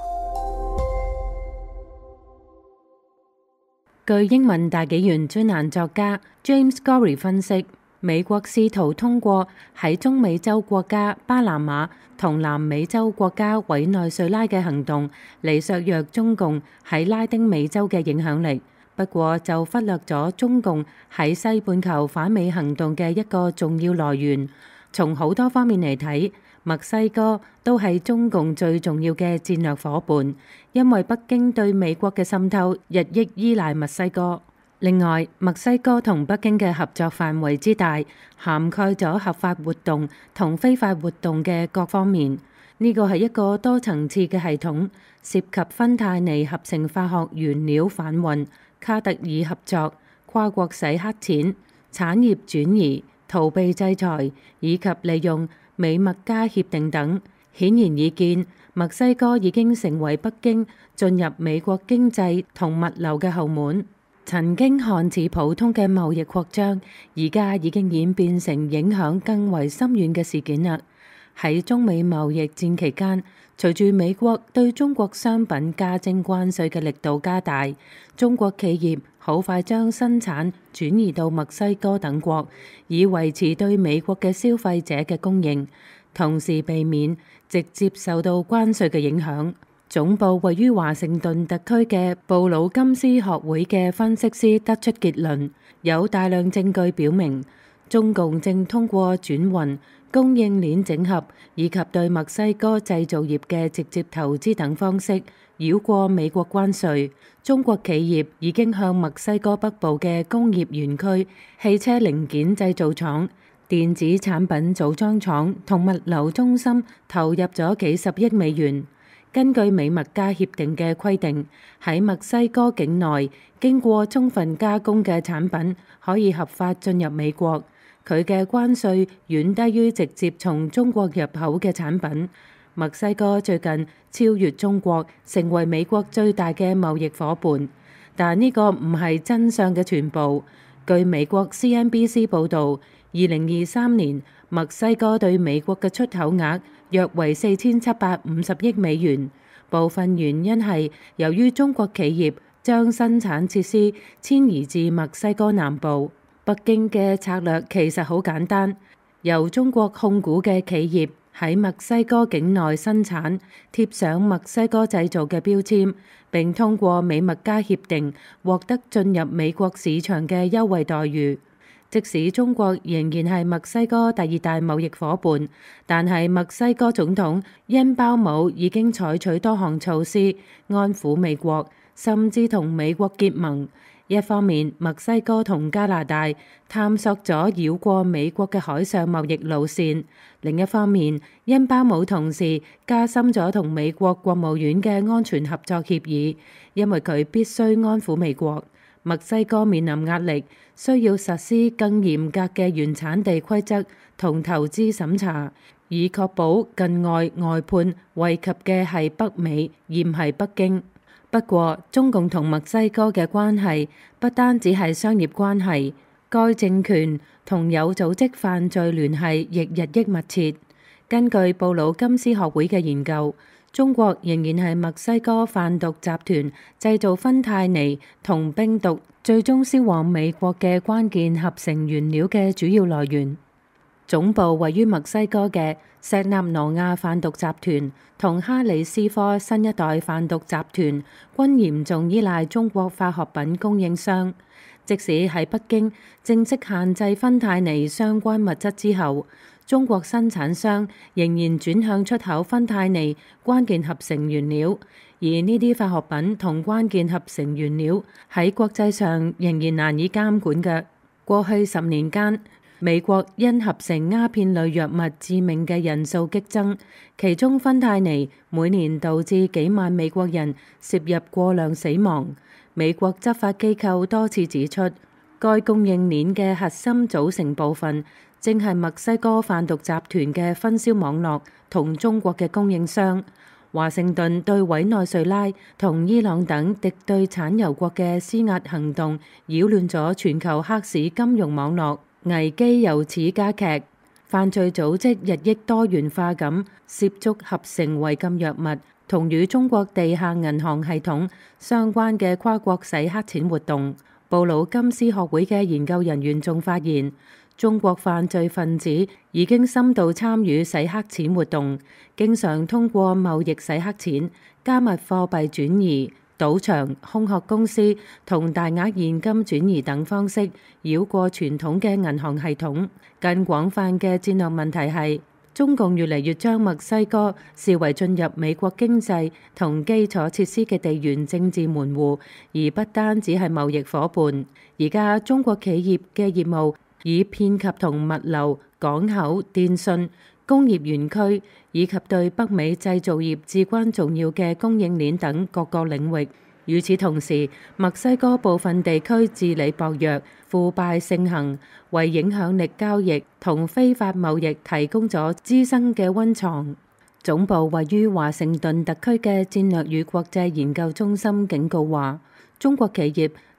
據英文大紀元專欄作家 James Gorey 分析，美國試圖通過喺中美洲國家巴拿馬同南美洲國家委內瑞拉嘅行動嚟削弱中共喺拉丁美洲嘅影響力，不過就忽略咗中共喺西半球反美行動嘅一個重要來源。從好多方面嚟睇，墨西哥都係中共最重要嘅戰略夥伴，因為北京對美國嘅滲透日益依賴墨西哥。另外，墨西哥同北京嘅合作範圍之大，涵蓋咗合法活動同非法活動嘅各方面。呢個係一個多層次嘅系統，涉及芬太尼合成化學原料販運、卡特爾合作、跨國洗黑錢、產業轉移、逃避制裁，以及利用美墨加協定等。顯然易見，墨西哥已經成為北京進入美國經濟同物流嘅後門。 曾經看似普通嘅貿易擴張，而家已經演變成影響更為深遠嘅事件啦。喺中美貿易戰期間，隨住美國對中國商品加徵關稅嘅力度加大，中國企業好快將生產轉移到墨西哥等國，以維持對美國嘅消費者嘅供應，同時避免直接受到關稅嘅影響。總部位於華盛頓特區嘅布魯金斯學會嘅分析師得出結論，有大量證據表明，中共正通過轉運、供應鏈整合以及對墨西哥製造業嘅直接投資等方式繞過美國關稅。中國企業已經向墨西哥北部嘅工業園區、汽車零件製造廠、電子產品組裝廠同物流中心投入咗幾十億美元。根據美墨加協定嘅規定，喺墨西哥境內經過充分加工嘅產品可以合法進入美國，佢嘅關稅遠低於直接從中國入口嘅產品。墨西哥最近超越中國，成為美國最大嘅貿易夥伴，但呢個唔係真相嘅全部。據美國 C N B C 報導，二零二三年墨西哥對美國嘅出口額約為四千七百五十億美元，部分原因係由於中國企業將生產設施遷移至墨西哥南部。北京嘅策略其實好簡單，由中國控股嘅企業喺墨西哥境內生產，貼上墨西哥製造嘅標籤，並通過美墨加協定獲得進入美國市場嘅優惠待遇。即使中國仍然係墨西哥第二大貿易夥伴，但係墨西哥總統恩包姆已經採取多項措施安撫美國，甚至同美國結盟。一方面，墨西哥同加拿大探索咗繞過美國嘅海上貿易路線；另一方面，恩包姆同時加深咗同美國國務院嘅安全合作協議，因為佢必須安撫美國。墨西哥面臨壓力，需要實施更嚴格嘅原產地規則同投資審查，以確保近外外判惠及嘅係北美，而唔係北京。不過，中共同墨西哥嘅關係不單只係商業關係，該政權同有組織犯罪聯繫亦日益密切。根據布魯金斯學會嘅研究，中國仍然係墨西哥販毒集團製造芬太尼同冰毒，最終銷往美國嘅關鍵合成原料嘅主要來源。總部位於墨西哥嘅錫納羅亞販毒集團同哈里斯科新一代販毒集團均嚴重依賴中國化學品供應商。即使喺北京正式限制芬太尼相關物質之後，中國生產商仍然轉向出口芬太尼關鍵合成原料，而呢啲化學品同關鍵合成原料喺國際上仍然難以監管嘅。過去十年間，美國因合成鴉片類藥物致命嘅人數激增，其中芬太尼每年導致幾萬美國人攝入過量死亡。美國執法機構多次指出，該供應鏈嘅核心組成部分正係墨西哥販毒集團嘅分銷網絡同中國嘅供應商。華盛頓對委內瑞拉同伊朗等敵對產油國嘅施壓行動，擾亂咗全球黑市金融網絡，危機由此加劇。犯罪組織日益多元化咁涉足合成違禁藥物同與中國地下銀行系統相關嘅跨國洗黑錢活動。布魯金斯學會嘅研究人員仲發現，中國犯罪分子已經深度參與洗黑錢活動，經常通過貿易洗黑錢、加密貨幣轉移、賭場、空殼公司同大額現金轉移等方式繞過傳統嘅銀行系統。更廣泛嘅戰略問題係，中共越嚟越將墨西哥視為進入美國經濟同基礎設施嘅地緣政治門戶，而不單只係貿易夥伴。而家中國企業嘅業務已遍及同物流、港口、電信、工業園區以及對北美製造業至關重要嘅供應鏈等各個領域。與此同時，墨西哥部分地區治理薄弱、腐敗盛行，為影響力交易同非法貿易提供咗滋生嘅溫床。總部位於華盛頓特區嘅戰略與國際研究中心警告話，中國企業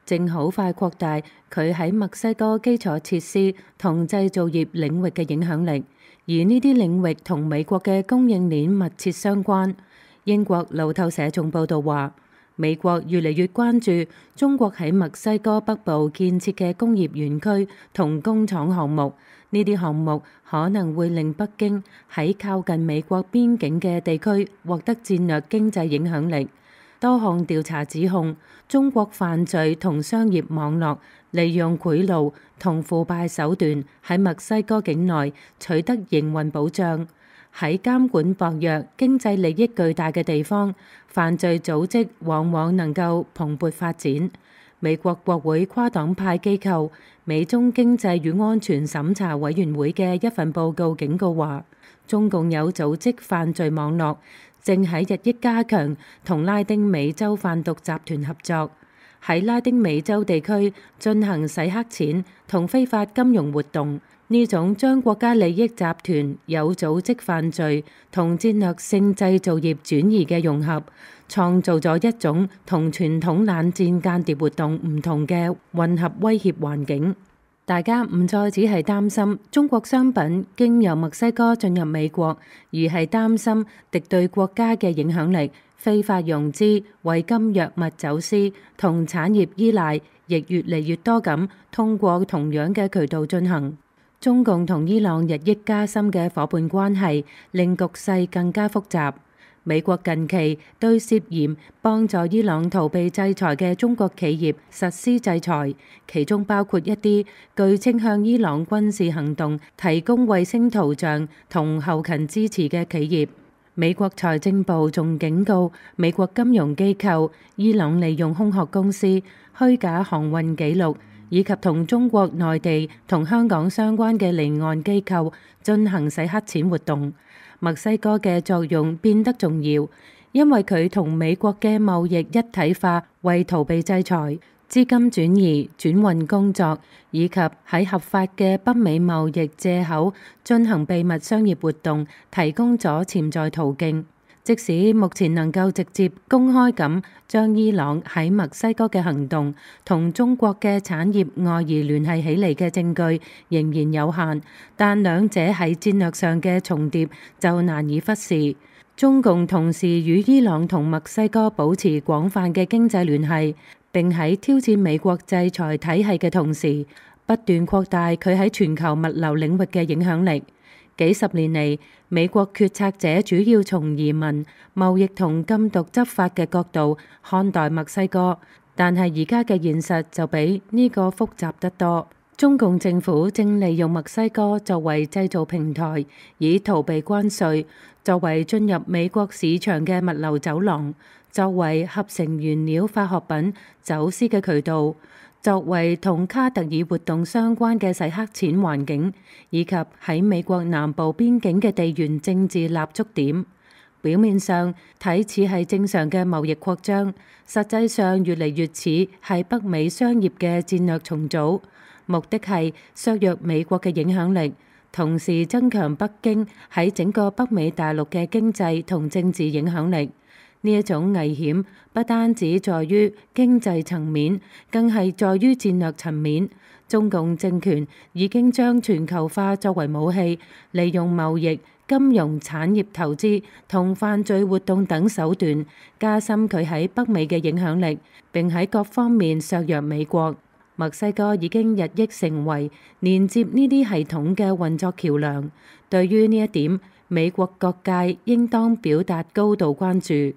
正好快擴大佢喺墨西哥基礎設施同製造業領域嘅影響力，而呢啲領域同美國嘅供應鏈密切相關。英國路透社仲報道話，美國越嚟越關注中國喺墨西哥北部建設嘅工業園區同工廠項目，呢啲項目可能會令北京喺靠近美國邊境嘅地區獲得戰略經濟影響力。多項調查指控，中國犯罪同商業網絡利用賄賂同腐敗手段喺墨西哥境內取得營運保障。喺監管薄弱、經濟利益巨大嘅地方，犯罪組織往往能夠蓬勃發展。美國國會跨黨派機構美中經濟與安全審查委員會嘅一份報告警告話，中共有組織犯罪網絡正喺日益加強同拉丁美洲販毒集團合作，喺拉丁美洲地區進行洗黑錢同非法金融活動。呢種將國家利益集團有組織犯罪同戰略性製造業轉移嘅融合，創造咗一種同傳統冷戰間諜活動唔同嘅混合威脅環境。大家唔再只係擔心中國商品經由墨西哥進入美國，而係擔心敵對國家嘅影響力、非法融資、違禁藥物走私同產業依賴，亦越嚟越多咁通過同樣嘅渠道進行。中共同伊朗日益加深嘅夥伴關係，令局勢更加複雜。美國近期對涉嫌幫助伊朗逃避制裁嘅中國企業實施制裁，其中包括一啲據稱向伊朗軍事行動提供衛星圖像同後勤支持嘅企業。美國財政部仲警告美國金融機構，伊朗利用空殼公司虛假航運記錄，以及同中國內地同香港相關嘅離岸機構進行洗黑錢活動。墨西哥嘅作用變得重要，因為佢同美國嘅貿易一體化，為逃避制裁、資金轉移、轉運工作，以及喺合法嘅北美貿易藉口進行秘密商業活動，提供咗潛在途徑。即使目前能夠直接公開咁將伊朗喺墨西哥嘅行動同中國嘅產業外移聯繫起嚟嘅證據仍然有限，但兩者喺戰略上嘅重疊就難以忽視。中共同時與伊朗同墨西哥保持廣泛嘅經濟聯繫，並喺挑戰美國制裁體系嘅同時，不斷擴大佢喺全球物流領域嘅影響力。幾十年嚟，美國決策者主要從移民、貿易同禁毒執法嘅角度看待墨西哥，但係而家嘅現實就比呢個複雜得多。中共政府正利用墨西哥作為製造平台，以逃避關稅，作為進入美國市場嘅物流走廊，作為合成原料化學品走私嘅渠道，作為同卡特爾活動相關嘅洗黑錢環境，以及喺美國南部邊境嘅地緣政治立足點。表面上睇似係正常嘅貿易擴張，實際上越嚟越似係北美商業嘅戰略重組，目的係削弱美國嘅影響力，同時增強北京喺整個北美大陸嘅經濟同政治影響力。呢一種危險不單止在於經濟層面，更係在於戰略層面。中共政權已經將全球化作為武器，利用貿易、金融、產業投資同犯罪活動等手段，加深佢喺北美嘅影響力，並喺各方面削弱美國。墨西哥已經日益成為連接呢啲系統嘅運作橋樑。對於呢一點，美國各界應當表達高度關注。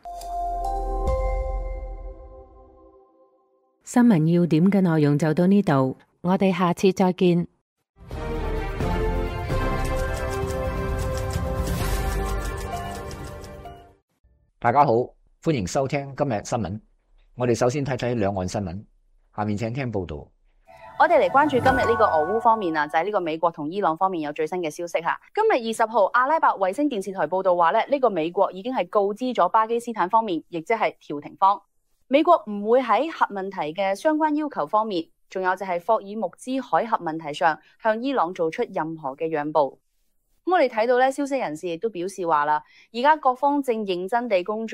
新聞要點嘅內容就到呢度，我哋下次再見。 大家好，歡迎收聽今日新聞。我哋首先睇睇兩岸新聞，下面請聽報道。 我哋嚟關注今日呢個俄烏方面啊，就係呢個美國同伊朗方面有最新嘅消息吓。今日二十號，阿拉伯衛星電視台報道話咧，呢個美國已經係告知咗巴基斯坦方面，亦即係調停方。美國唔會喺核問題嘅相關要求方面，仲有就係霍爾木茲海峽問題上向伊朗做出任何嘅讓步。咁我哋睇到咧，消息人士亦都表示話啦，而家各方正認真地工作，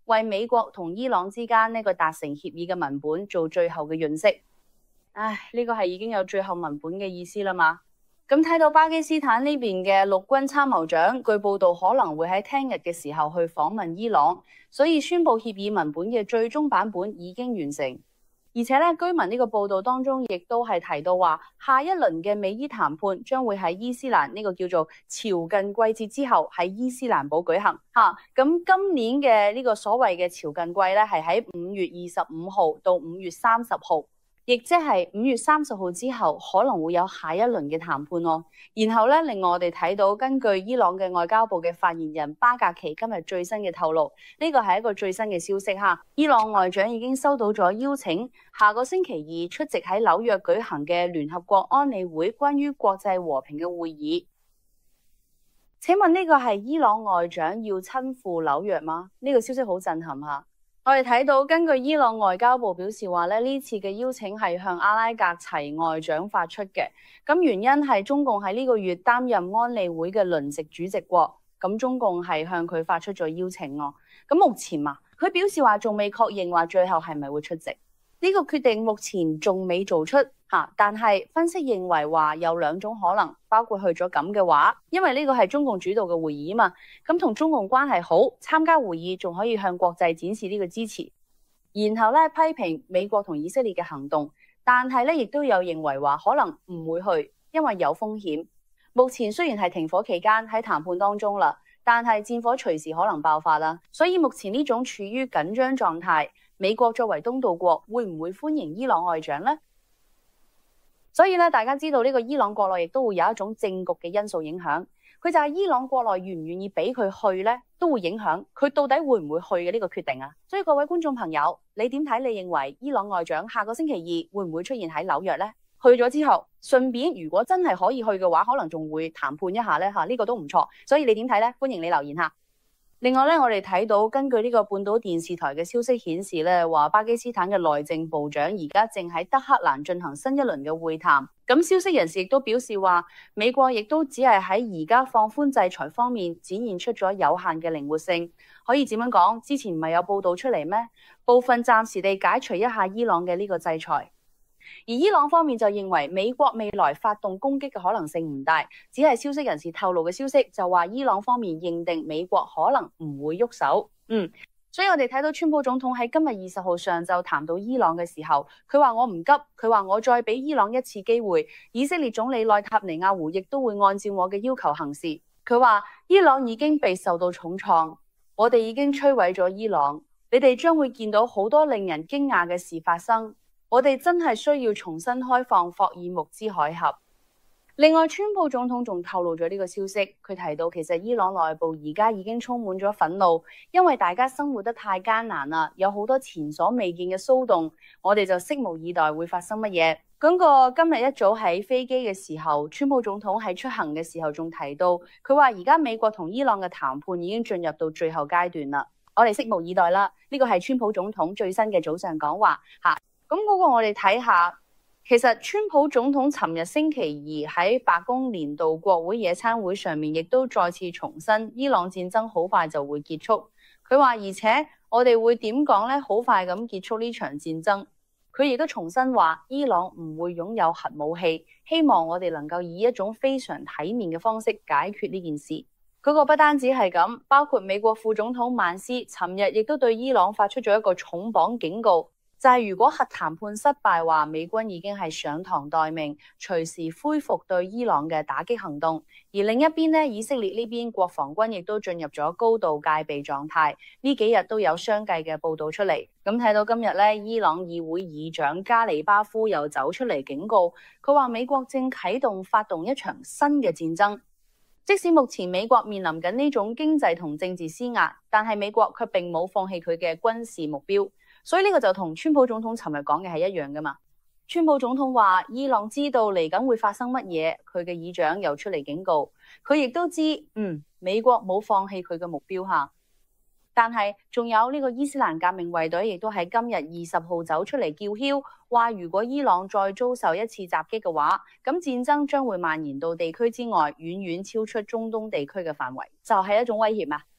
為美國同伊朗之間呢個達成協議嘅文本做最後嘅潤色。唉，呢個係已經有最後文本嘅意思啦嘛。咁睇到巴基斯坦呢邊嘅陸軍參謀長，據報道可能會喺聽日嘅時候去訪問伊朗，所以宣布協議文本嘅最終版本已經完成。而且咧，居民呢個報道當中亦都係提到話，下一輪嘅美伊談判將會喺伊斯蘭呢個叫做朝覲季節之後喺伊斯蘭堡舉行嚇。咁、啊、今年嘅呢個所謂嘅朝覲季咧，係喺五月二十五號到五月三十號。亦即係五月三十號之後可能會有下一輪嘅談判哦。然後咧，另外我哋睇到根據伊朗嘅外交部嘅發言人巴格奇今日最新嘅透露，呢個係一個最新嘅消息哈。伊朗外長已經收到咗邀請，下個星期二出席喺紐約舉行嘅聯合國安理會關於國際和平嘅會議。請問呢個係伊朗外長要親赴紐約嗎？呢個消息好震撼哈。我哋睇到，根據伊朗外交部表示話咧，呢次嘅邀請係向阿拉格齊外長發出嘅。咁原因係中共喺呢個月擔任安理會嘅輪值主席國，咁中共係向佢發出咗邀請哦。咁目前啊，佢表示話仲未確認話最後係咪會出席。呢個決定目前仲未做出嚇，但係分析認為話有兩種可能，包括去咗咁嘅話，因為呢個係中共主導嘅會議嘛，咁同中共關係好，參加會議仲可以向國際展示呢個支持，然後咧批評美國同以色列嘅行動，但係咧亦都有認為話可能唔會去，因為有風險。目前雖然係停火期間喺談判當中啦，但係戰火隨時可能爆發啦，所以目前呢種處於緊張狀態。美國作為東道國，會唔會歡迎伊朗外長呢？所以咧，大家知道呢個伊朗國內亦都會有一種政局嘅因素影響，佢就係伊朗國內願唔願意俾佢去呢，都會影響佢到底會唔會去嘅呢個決定啊。所以各位觀眾朋友，你點睇？你認為伊朗外長下個星期二會唔會出現喺紐約呢？去咗之後，順便如果真係可以去嘅話，可能仲會談判一下呢。吓，呢個都唔錯。所以你點睇呢？歡迎你留言下。另外咧，我哋睇到根據呢個半島電視台嘅消息顯示咧，話巴基斯坦嘅內政部長而家正喺德黑蘭進行新一輪嘅會談。咁消息人士亦都表示話，美國亦都只係喺而家放寬制裁方面展現出咗有限嘅靈活性。可以點樣講？之前唔係有報道出嚟咩？部分暫時地解除一下伊朗嘅呢個制裁。而伊朗方面就認為美國未來發動攻擊嘅可能性唔大，只係消息人士透露嘅消息就話伊朗方面認定美國可能唔會喐手。嗯，所以我哋睇到川普總統喺今日二十號上晝談到伊朗嘅時候，佢話我唔急，佢話我再俾伊朗一次機會。以色列總理內塔尼亞胡亦都會按照我嘅要求行事。佢話伊朗已經被受到重創，我哋已經摧毀咗伊朗，你哋將會見到好多令人驚訝嘅事發生。我哋真係需要重新開放霍爾木茲海峽。另外，川普總統仲透露咗呢個消息，佢提到其實伊朗內部而家已經充滿咗憤怒，因為大家生活得太艱難啦，有好多前所未見嘅騷動，我哋就拭目以待會發生乜嘢。講過今日一早喺飛機嘅時候，川普總統喺出行嘅時候仲提到，佢話而家美國同伊朗嘅談判已經進入到最後階段啦，我哋拭目以待啦。呢個係川普總統最新嘅早上講話嚇。咁嗰個我哋睇下，其實川普總統尋日星期二喺白宮年度國會野餐會上面，亦都再次重申伊朗戰爭好快就會結束。佢話而且我哋會點講呢？好快咁結束呢場戰爭。佢亦都重申話伊朗唔會擁有核武器，希望我哋能夠以一種非常體面嘅方式解決呢件事。佢個不單止係咁，包括美國副總統曼斯尋日亦都對伊朗發出咗一個重磅警告。就係如果核談判失敗話，美軍已經係上膛待命，隨時恢復對伊朗嘅打擊行動。而另一邊呢，以色列呢邊國防軍亦都進入咗高度戒備狀態。呢幾日都有相繼嘅報道出嚟。咁睇到今日呢，伊朗議會議長加里巴夫又走出嚟警告，佢話美國正啟動發動一場新嘅戰爭。即使目前美國面臨緊呢種經濟同政治施壓，但係美國卻並冇放棄佢嘅軍事目標。所以呢個就同川普總統尋日講嘅係一樣噶嘛。川普總統話伊朗知道嚟緊會發生乜嘢，佢嘅議長又出嚟警告，佢亦都知嗯美國冇放棄佢嘅目標吓。但係仲有呢個伊斯蘭革命衛隊亦都喺今日二十號走出嚟叫囂，話如果伊朗再遭受一次襲擊嘅話，咁戰爭將會蔓延到地區之外，遠遠超出中東地區嘅範圍，就係一種威脅啊。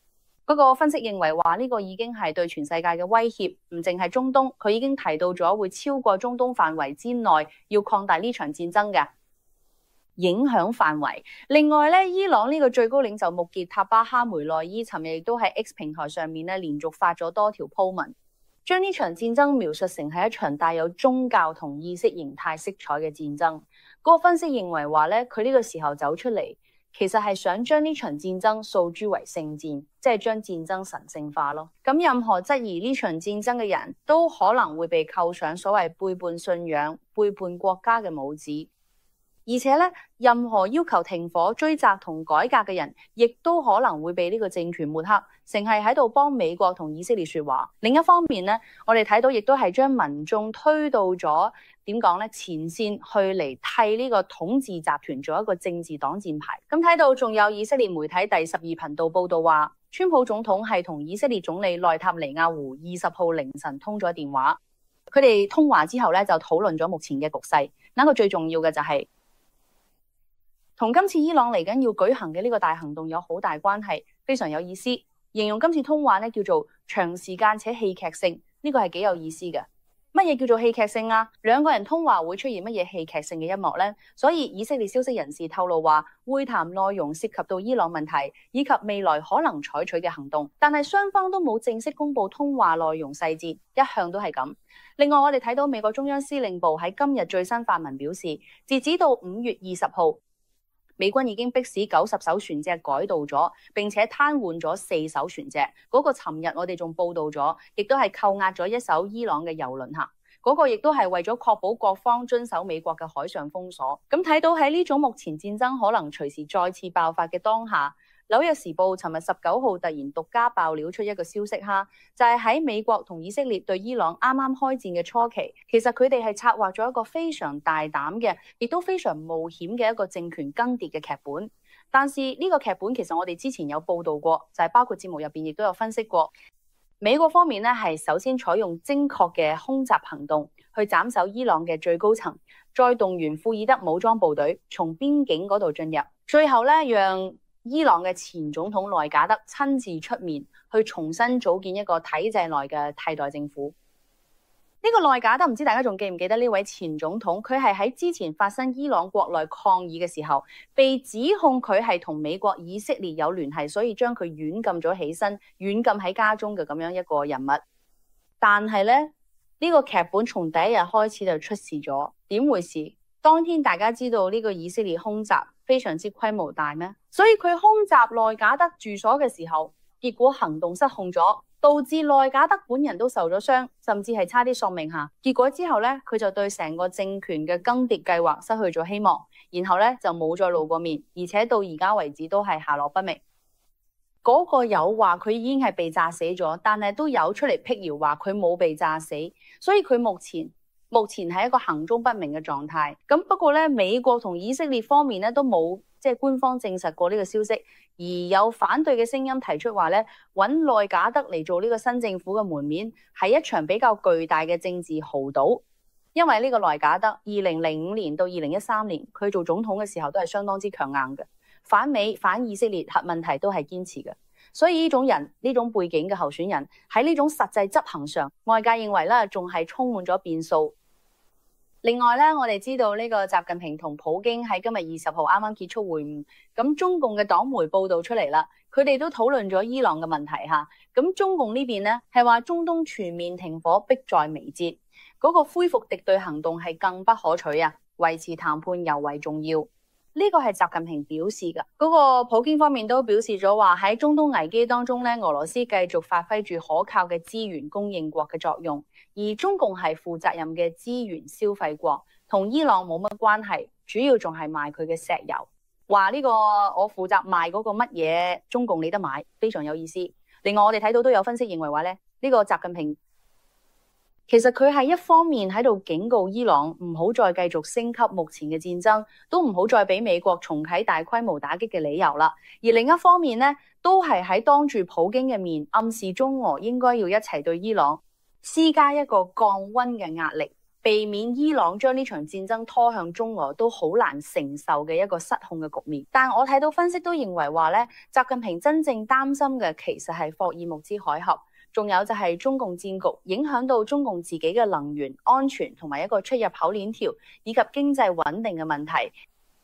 嗰個分析認為話呢個已經係對全世界嘅威脅，唔淨係中東，佢已經提到咗會超過中東範圍之內要擴大呢場戰爭嘅影響範圍。另外咧，伊朗呢個最高領袖穆傑塔巴哈梅內伊尋日亦都喺 X 平台上面咧連續發咗多條鋪文，將呢場戰爭描述成係一場帶有宗教同意識形態色彩嘅戰爭。嗰個分析認為話咧，佢呢個時候走出嚟，其實係想將呢場戰爭訴諸為聖戰，即係將戰爭神聖化咯。咁任何質疑呢場戰爭嘅人都可能會被扣上所謂背叛信仰、背叛國家嘅帽子。而且咧，任何要求停火、追責同改革嘅人，亦都可能會被呢個政權抹黑，成係喺度幫美國同以色列說話。另一方面咧，我哋睇到亦都係將民眾推到咗點講咧前線去嚟替呢個統治集團做一個政治擋箭牌。咁睇到仲有以色列媒體第十二頻道報道話，川普總統係同以色列總理內塔尼亞胡二十號凌晨通咗電話。佢哋通話之後咧就討論咗目前嘅局勢。嗱，個最重要嘅就係、是。同今次伊朗嚟緊要舉行嘅呢個大行動有好大關係，非常有意思。形容今次通話呢叫做長時間且戲劇性，呢個係幾有意思嘅。乜嘢叫做戲劇性啊？兩個人通話會出現乜嘢戲劇性嘅一幕呢？所以以色列消息人士透露話，會談內容涉及到伊朗問題以及未來可能採取嘅行動，但係雙方都冇正式公布通話內容細節，一向都係咁。另外，我哋睇到美國中央司令部喺今日最新發文表示，截止到五月二十號。美軍已經迫使九十艘船隻改道咗，並且癱瘓咗四艘船隻。嗰個尋日我哋仲報道咗，亦都係扣押咗一艘伊朗嘅郵輪嚇。嗰個亦都係為咗確保各方遵守美國嘅海上封鎖。咁睇到喺呢種目前戰爭可能隨時再次爆發嘅當下，紐約時報尋日十九號突然獨家爆料出一個消息哈，就係喺美國同以色列對伊朗啱啱開戰嘅初期，其實佢哋係策劃咗一個非常大膽嘅，亦都非常冒險嘅一個政權更迭嘅劇本。但是呢個劇本其實我哋之前有報道過，就係包括節目入邊亦都有分析過。美國方面呢係首先採用精確嘅空襲行動去斬首伊朗嘅最高層，再動員庫爾德武裝部隊從邊境嗰度進入，最後呢讓伊朗嘅前總統內賈德親自出面去重新組建一個體制內嘅替代政府。呢個內賈德唔知大家仲記唔記得呢位前總統？佢係喺之前發生伊朗國內抗議嘅時候，被指控佢係同美國、以色列有聯繫，所以將佢軟禁咗起身，軟禁喺家中嘅咁樣一個人物。但係咧，呢個劇本從第一日開始就出事咗。點回事？當天大家知道呢個以色列空襲非常之規模大咩？所以佢空襲內賈德住所嘅時候，結果行動失控咗，導致內賈德本人都受咗傷，甚至係差啲喪命下。結果之後咧，佢就對成個政權嘅更迭計劃失去咗希望，然後咧就冇再露過面，而且到而家為止都係下落不明。嗰個有話佢已經係被炸死咗，但係都有出嚟闢謠話佢冇被炸死，所以佢目前目前係一個行蹤不明嘅狀態。咁不過咧，美國同以色列方面咧都冇即係官方證實過呢個消息，而有反對嘅聲音提出話咧，揾內賈德嚟做呢個新政府嘅門面係一場比較巨大嘅政治豪賭。因為呢個內賈德二零零五年到二零一三年佢做總統嘅時候都係相當之強硬嘅，反美反以色列核問題都係堅持嘅。所以呢種人呢種背景嘅候選人喺呢種實際執行上，外界認為咧仲係充滿咗變數。另外咧，我哋知道呢個習近平同普京喺今日二十號啱啱結束會晤，咁中共嘅黨媒報道出嚟啦，佢哋都討論咗伊朗嘅問題嚇。咁中共呢邊咧係話中東全面停火迫在眉睫，嗰個恢復敵對行動係更不可取啊，維持談判尤為重要。呢個係習近平表示嘅，嗰個普京方面都表示咗話喺中東危機當中咧，俄羅斯繼續發揮住可靠嘅資源供應國嘅作用，而中共係負責任嘅資源消費國，同伊朗冇乜關係，主要仲係賣佢嘅石油。話呢個我負責賣嗰個乜嘢，中共你得買，非常有意思。另外我哋睇到都有分析認為話咧，呢個習近平其實佢係一方面喺度警告伊朗唔好再繼續升級目前嘅戰爭，都唔好再俾美國重啟大規模打擊嘅理由啦。而另一方面咧，都係喺當住普京嘅面暗示中俄應該要一齊對伊朗施加一個降溫嘅壓力。 避免伊朗將呢場戰爭拖向中俄都好難承受嘅一個失控嘅局面。但我睇到分析都認為話咧，習近平真正擔心嘅其實係霍爾木茲海峽，仲有就係中共戰局影響到中共自己嘅能源安全同埋一個出入口鏈條以及經濟穩定嘅問題。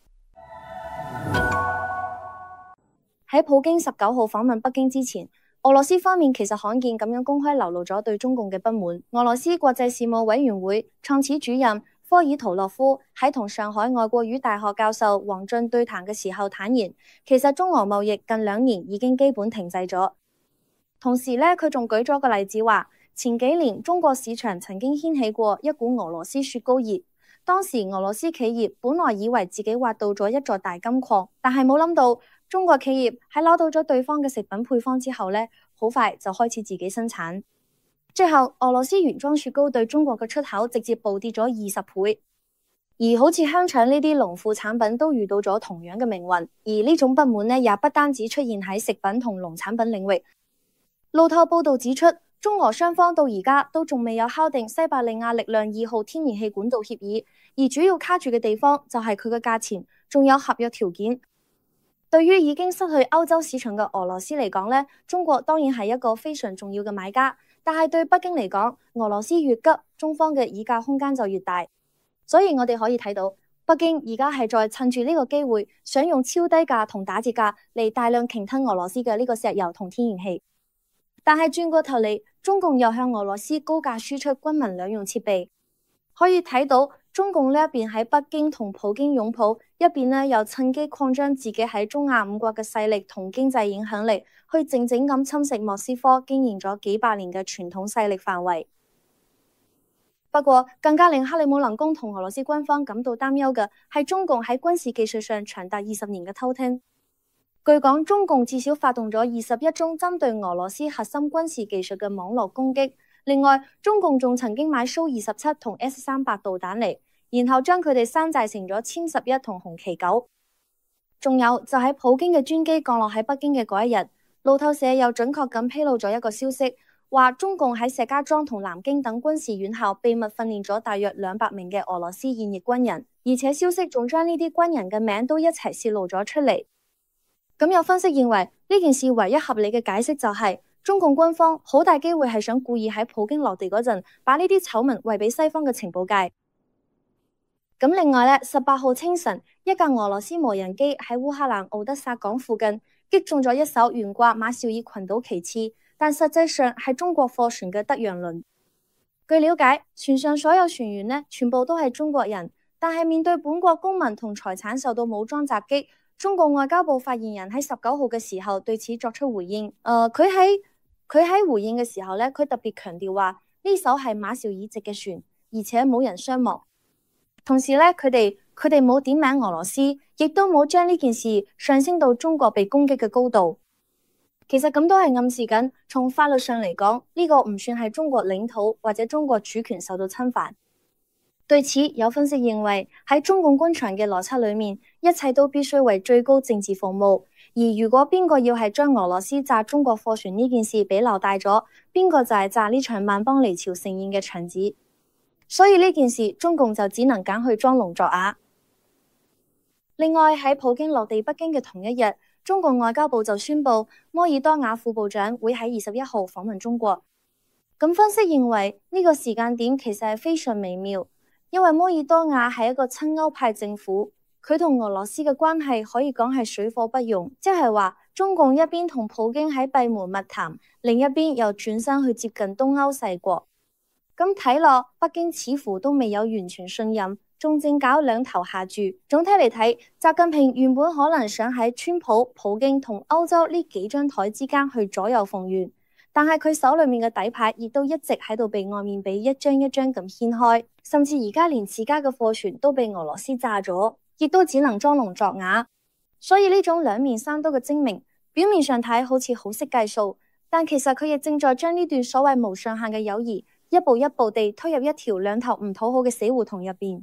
喺普京十九號訪問北京之前，俄羅斯方面其實罕見咁樣公開流露咗對中共嘅不滿。俄羅斯國際事務委員會創始主任科爾圖洛夫喺同上海外國語大學教授王進對談嘅時候坦言，其實中俄貿易近兩年已經基本停滯咗。同時咧，佢仲舉咗個例子話，前幾年中國市場曾經掀起過一股俄羅斯雪糕熱。當時俄羅斯企業本來以為自己挖到咗一座大金礦，但係冇諗到中國企業喺攞到咗對方嘅食品配方之後咧，好快就開始自己生產。最後，俄羅斯原裝雪糕對中國嘅出口直接暴跌咗二十倍。而好似香腸呢啲農副產品都遇到咗同樣嘅命運。而呢種不滿呢，也不單止出現喺食品同農產品領域。路透報道指出，中俄雙方到而家都仲未有敲定西伯利亞力量二號天然氣管道協議，而主要卡住嘅地方就係佢嘅價錢，仲有合約條件。對於已經失去歐洲市場嘅俄羅斯嚟講呢，中國當然係一個非常重要嘅買家，但係對北京嚟講，俄羅斯越急，中方嘅議價空間就越大。所以我哋可以睇到，北京而家係在趁住呢個機會，想用超低價同打折價嚟大量鯨吞俄羅斯嘅呢個石油同天然氣。但係轉過頭嚟，中共又向俄羅斯高價輸出軍民兩用設備，可以睇到中共呢一邊喺北京同普京擁抱，一邊呢又趁機擴張自己喺中亞五國嘅勢力同經濟影響力，去靜靜咁侵蝕莫斯科經營咗幾百年嘅傳統勢力範圍。不過，更加令克里姆林宮同俄羅斯軍方感到擔憂嘅係中共喺軍事技術上長達二十年嘅偷聽。據講，中共至少發動咗二十一宗針對俄羅斯核心軍事技術嘅網絡攻擊。另外，中共仲曾經買蘇二十七同 S 三百導彈嚟，然後將佢哋山寨成咗殲十一同紅旗九。仲有就喺普京嘅專機降落喺北京嘅嗰一日，路透社又準確咁披露咗一個消息，話中共喺石家莊同南京等軍事院校秘密訓練咗大約兩百名嘅俄羅斯現役軍人，而且消息仲將呢啲軍人嘅名都一齊泄露咗出嚟。咁有分析認為，呢件事唯一合理嘅解釋就係、是、中共軍方好大機會係想故意喺普京落地嗰陣，把呢啲醜聞餵俾西方嘅情報界。咁另外咧，十八號清晨，一架俄羅斯無人機喺烏克蘭敖德薩港附近擊中咗一艘懸掛馬紹爾群島旗幟，但實際上係中國貨船嘅德陽輪。據了解，船上所有船員呢，全部都係中國人，但係面對本國公民同財產受到武裝襲擊，中國外交部發言人喺十九號嘅時候對此作出回應。誒、呃，佢喺佢喺回應嘅時候咧，佢特別強調話呢艘係馬紹爾籍嘅船，而且冇人傷亡。同時咧，佢哋佢哋冇點名俄羅斯，亦都冇將呢件事上升到中國被攻擊嘅高度。其實咁都係暗示緊，從法律上嚟講，呢個唔算係中國領土或者中國主權受到侵犯。對此，有分析認為喺中共官場嘅邏輯裏面，一切都必須為最高政治服務。而如果邊個要係將俄羅斯炸中國貨船呢件事俾鬧大咗，邊個就係炸呢場萬邦離朝盛宴嘅場子。所以呢件事，中共就只能揀去裝聾作啞。另外喺普京落地北京嘅同一日，中共外交部就宣布摩爾多瓦副部長會喺二十一號訪問中國。咁分析認為呢個時間點其實係非常微妙。因為摩爾多瓦係一個親歐派政府，佢同俄羅斯嘅關係可以講係水火不容，即係話中共一邊同普京喺閉門密談，另一邊又轉身去接近東歐細國。咁睇落，北京似乎都未有完全信任，仲正搞兩頭下注。總體嚟睇，習近平原本可能想喺川普、普京同歐洲呢幾張台之間去左右逢源。但係佢手裏面嘅底牌亦都一直喺度被外面俾一張一張咁掀開，甚至而家連自家嘅貨船都被俄羅斯炸咗，亦都只能裝聾作啞。所以呢種兩面三刀嘅精明，表面上睇好似好識計數，但其實佢亦正在將呢段所謂無上限嘅友誼，一步一步地推入一條兩頭唔討好嘅死胡同入邊。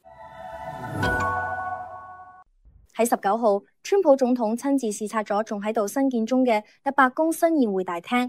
喺十九號，川普總統親自視察咗仲喺度新建中嘅白宮新宴會大廳。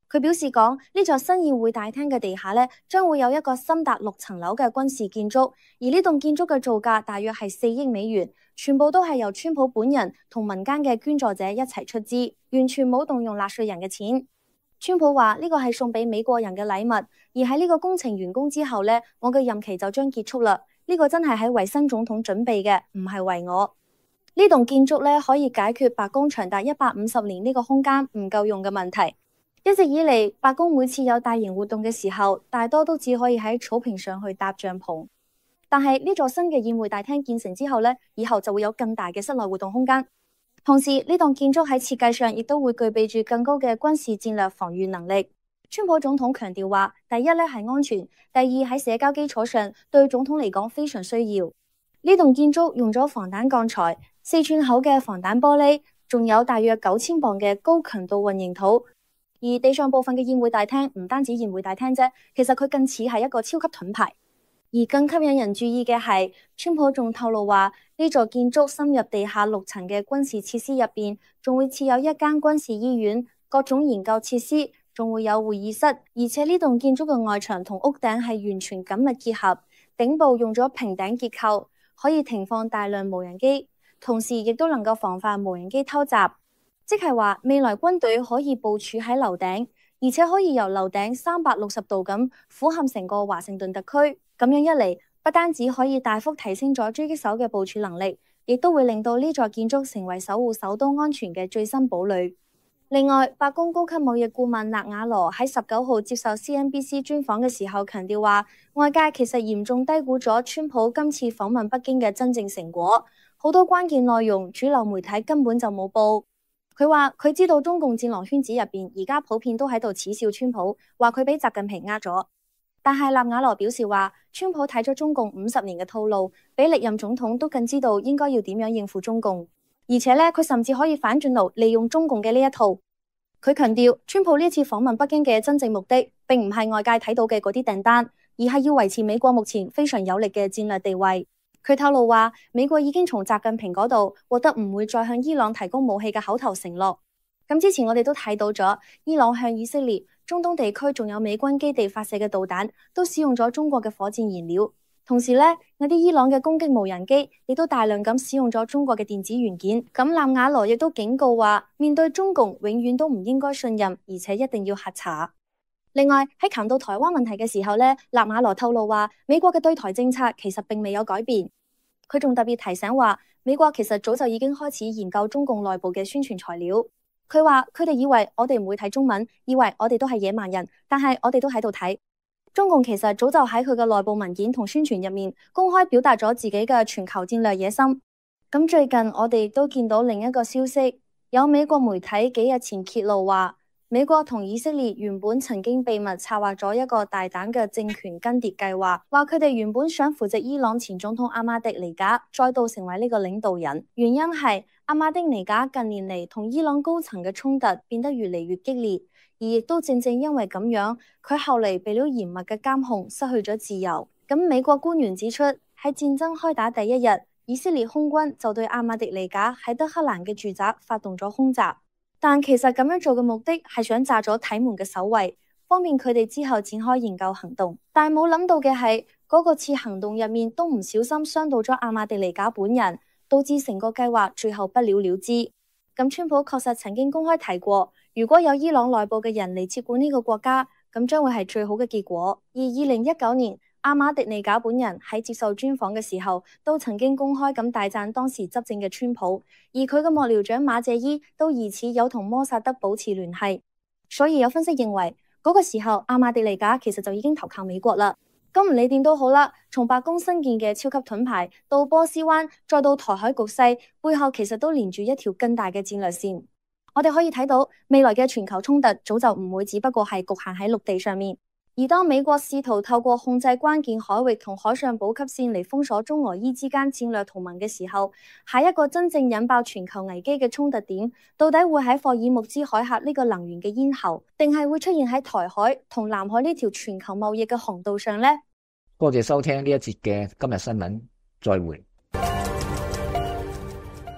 佢表示講，呢座新議會大廳嘅地下呢，將會有一個深達六層樓嘅軍事建築，而呢棟建築嘅造價大約係四億美元，全部都係由川普本人同民間嘅捐助者一齊出資，完全冇動用納稅人嘅錢。川普話呢個係送俾美國人嘅禮物，而喺呢個工程完工之後呢，我嘅任期就將結束啦。呢個真係喺為新總統準備嘅，唔係為我。呢棟建築呢，可以解決白宮長達一百五十年呢個空間唔夠用嘅問題。一直以嚟，白宮每次有大型活動嘅時候，大多都只可以喺草坪上去搭帳篷。但係呢座新嘅宴會大廳建成之後呢，以後就會有更大嘅室內活動空間。同時，呢棟建築喺設計上亦都會具備住更高嘅軍事戰略防禦能力。川普總統強調話，第一咧係安全，第二喺社交基礎上對總統嚟講非常需要。呢棟建築用咗防彈鋼材、四寸厚嘅防彈玻璃，仲有大約九千磅嘅高強度混凝土。而地上部分嘅宴會大廳唔單止宴會大廳啫，其實佢更似係一個超級盾牌。而更吸引人注意嘅係，川普仲透露話，呢座建築深入地下六層嘅軍事設施入邊，仲會設有一間軍事醫院、各種研究設施，仲會有會議室。而且呢棟建築嘅外牆同屋頂係完全緊密結合，頂部用咗平頂結構，可以停放大量無人機，同時亦都能夠防範無人機偷襲。即係話未來軍隊可以部署喺樓頂，而且可以由樓頂三百六十度咁俯瞰成個華盛頓特區。咁樣一嚟，不單止可以大幅提升咗狙擊手嘅部署能力，亦都會令到呢座建築成為守護首都安全嘅最新堡壘。另外，白宮高級貿易顧問納瓦羅喺十九號接受 C N B C 專訪嘅時候強調話，外界其實嚴重低估咗川普今次訪問北京嘅真正成果，好多關鍵內容主流媒體根本就冇報。佢話佢知道中共戰狼圈子入邊而家普遍都喺度恥笑川普，話佢俾習近平呃咗。但係納瓦羅表示話，川普睇咗中共五十年嘅套路，比歷任總統都更知道應該要點樣應付中共，而且咧佢甚至可以反轉頭利用中共嘅呢一套。佢強調，川普呢次訪問北京嘅真正目的，並唔係外界睇到嘅嗰啲訂單，而係要維持美國目前非常有力嘅戰略地位。佢透露話，美國已經從習近平嗰度獲得唔會再向伊朗提供武器嘅口頭承諾。咁之前我哋都睇到咗，伊朗向以色列、中東地區仲有美軍基地發射嘅導彈，都使用咗中國嘅火箭燃料。同時呢，有啲伊朗嘅攻擊無人機亦都大量咁使用咗中國嘅電子元件。咁納瓦羅亦都警告話，面對中共永遠都唔應該信任，而且一定要核查。另外喺談到台灣問題嘅時候呢，納瓦羅透露話，美國嘅對台政策其實並未有改變。佢仲特別提醒話，美國其實早就已經開始研究中共內部嘅宣傳材料。佢話佢哋以為我哋唔會睇中文，以為我哋都係野蠻人，但係我哋都喺度睇。中共其實早就喺佢嘅內部文件同宣傳入面公開表達咗自己嘅全球戰略野心。咁最近我哋都見到另一個消息，有美國媒體幾日前揭露話，美國同以色列原本曾經秘密策劃咗一個大膽嘅政權更迭計劃，話佢哋原本想扶植伊朗前總統阿馬迪尼賈再度成為呢個領導人，原因係阿馬迪尼賈近年嚟同伊朗高層嘅衝突變得越嚟越激烈，而亦都正正因為咁樣，佢後嚟被咗嚴密嘅監控，失去咗自由。咁美國官員指出，喺戰爭開打第一日，以色列空軍就對阿馬迪尼賈喺德黑蘭嘅住宅發動咗空襲。但其實咁樣做嘅目的係想炸咗體門嘅守衛，方便佢哋之後展開研究行動。但係冇諗到嘅係，嗰個次行動入面都唔小心傷到咗阿馬迪尼賈本人，導致成個計劃最後不了了之。咁川普確實曾經公開提過，如果有伊朗內部嘅人嚟接管呢個國家，咁將會係最好嘅結果。而二零一九年，阿馬迪尼賈本人喺接受專訪嘅時候，都曾經公開咁大讚當時執政嘅川普，而佢嘅幕僚長馬謝伊都疑似有同摩薩德保持聯繫，所以有分析認為，嗰個時候阿馬迪尼賈其實就已經投靠美國啦。咁唔理點都好啦，從白宮新建嘅超級盾牌到波斯灣，再到台海局勢，背後其實都連住一條更大嘅戰略線。我哋可以睇到，未來嘅全球衝突早就唔會只不過係局限喺陸地上面。而當美國試圖透過控制關鍵海域同海上補給線嚟封鎖中俄伊之間戰略同盟嘅時候，下一個真正引爆全球危機嘅衝突點，到底會喺霍爾木茲海峽呢個能源嘅咽喉，定係會出現喺台海同南海呢條全球貿易嘅航道上呢？ 多謝收聽呢一節嘅今日新聞，再會。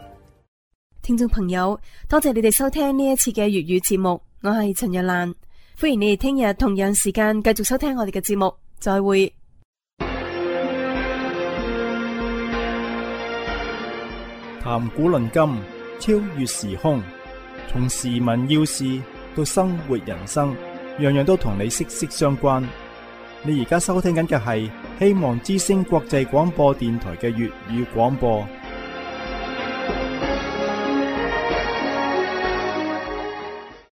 聽眾朋友，多謝你哋收聽呢一次嘅粵語節目，我係陳日蘭。 歡迎你哋聽日同樣時間繼續收聽我哋嘅節目，再會。 談古論今，超越時空，從時聞要事到生活人生，樣樣都同你息息相關。你而家收聽緊嘅係希望之聲國際廣播電台嘅粵語廣播。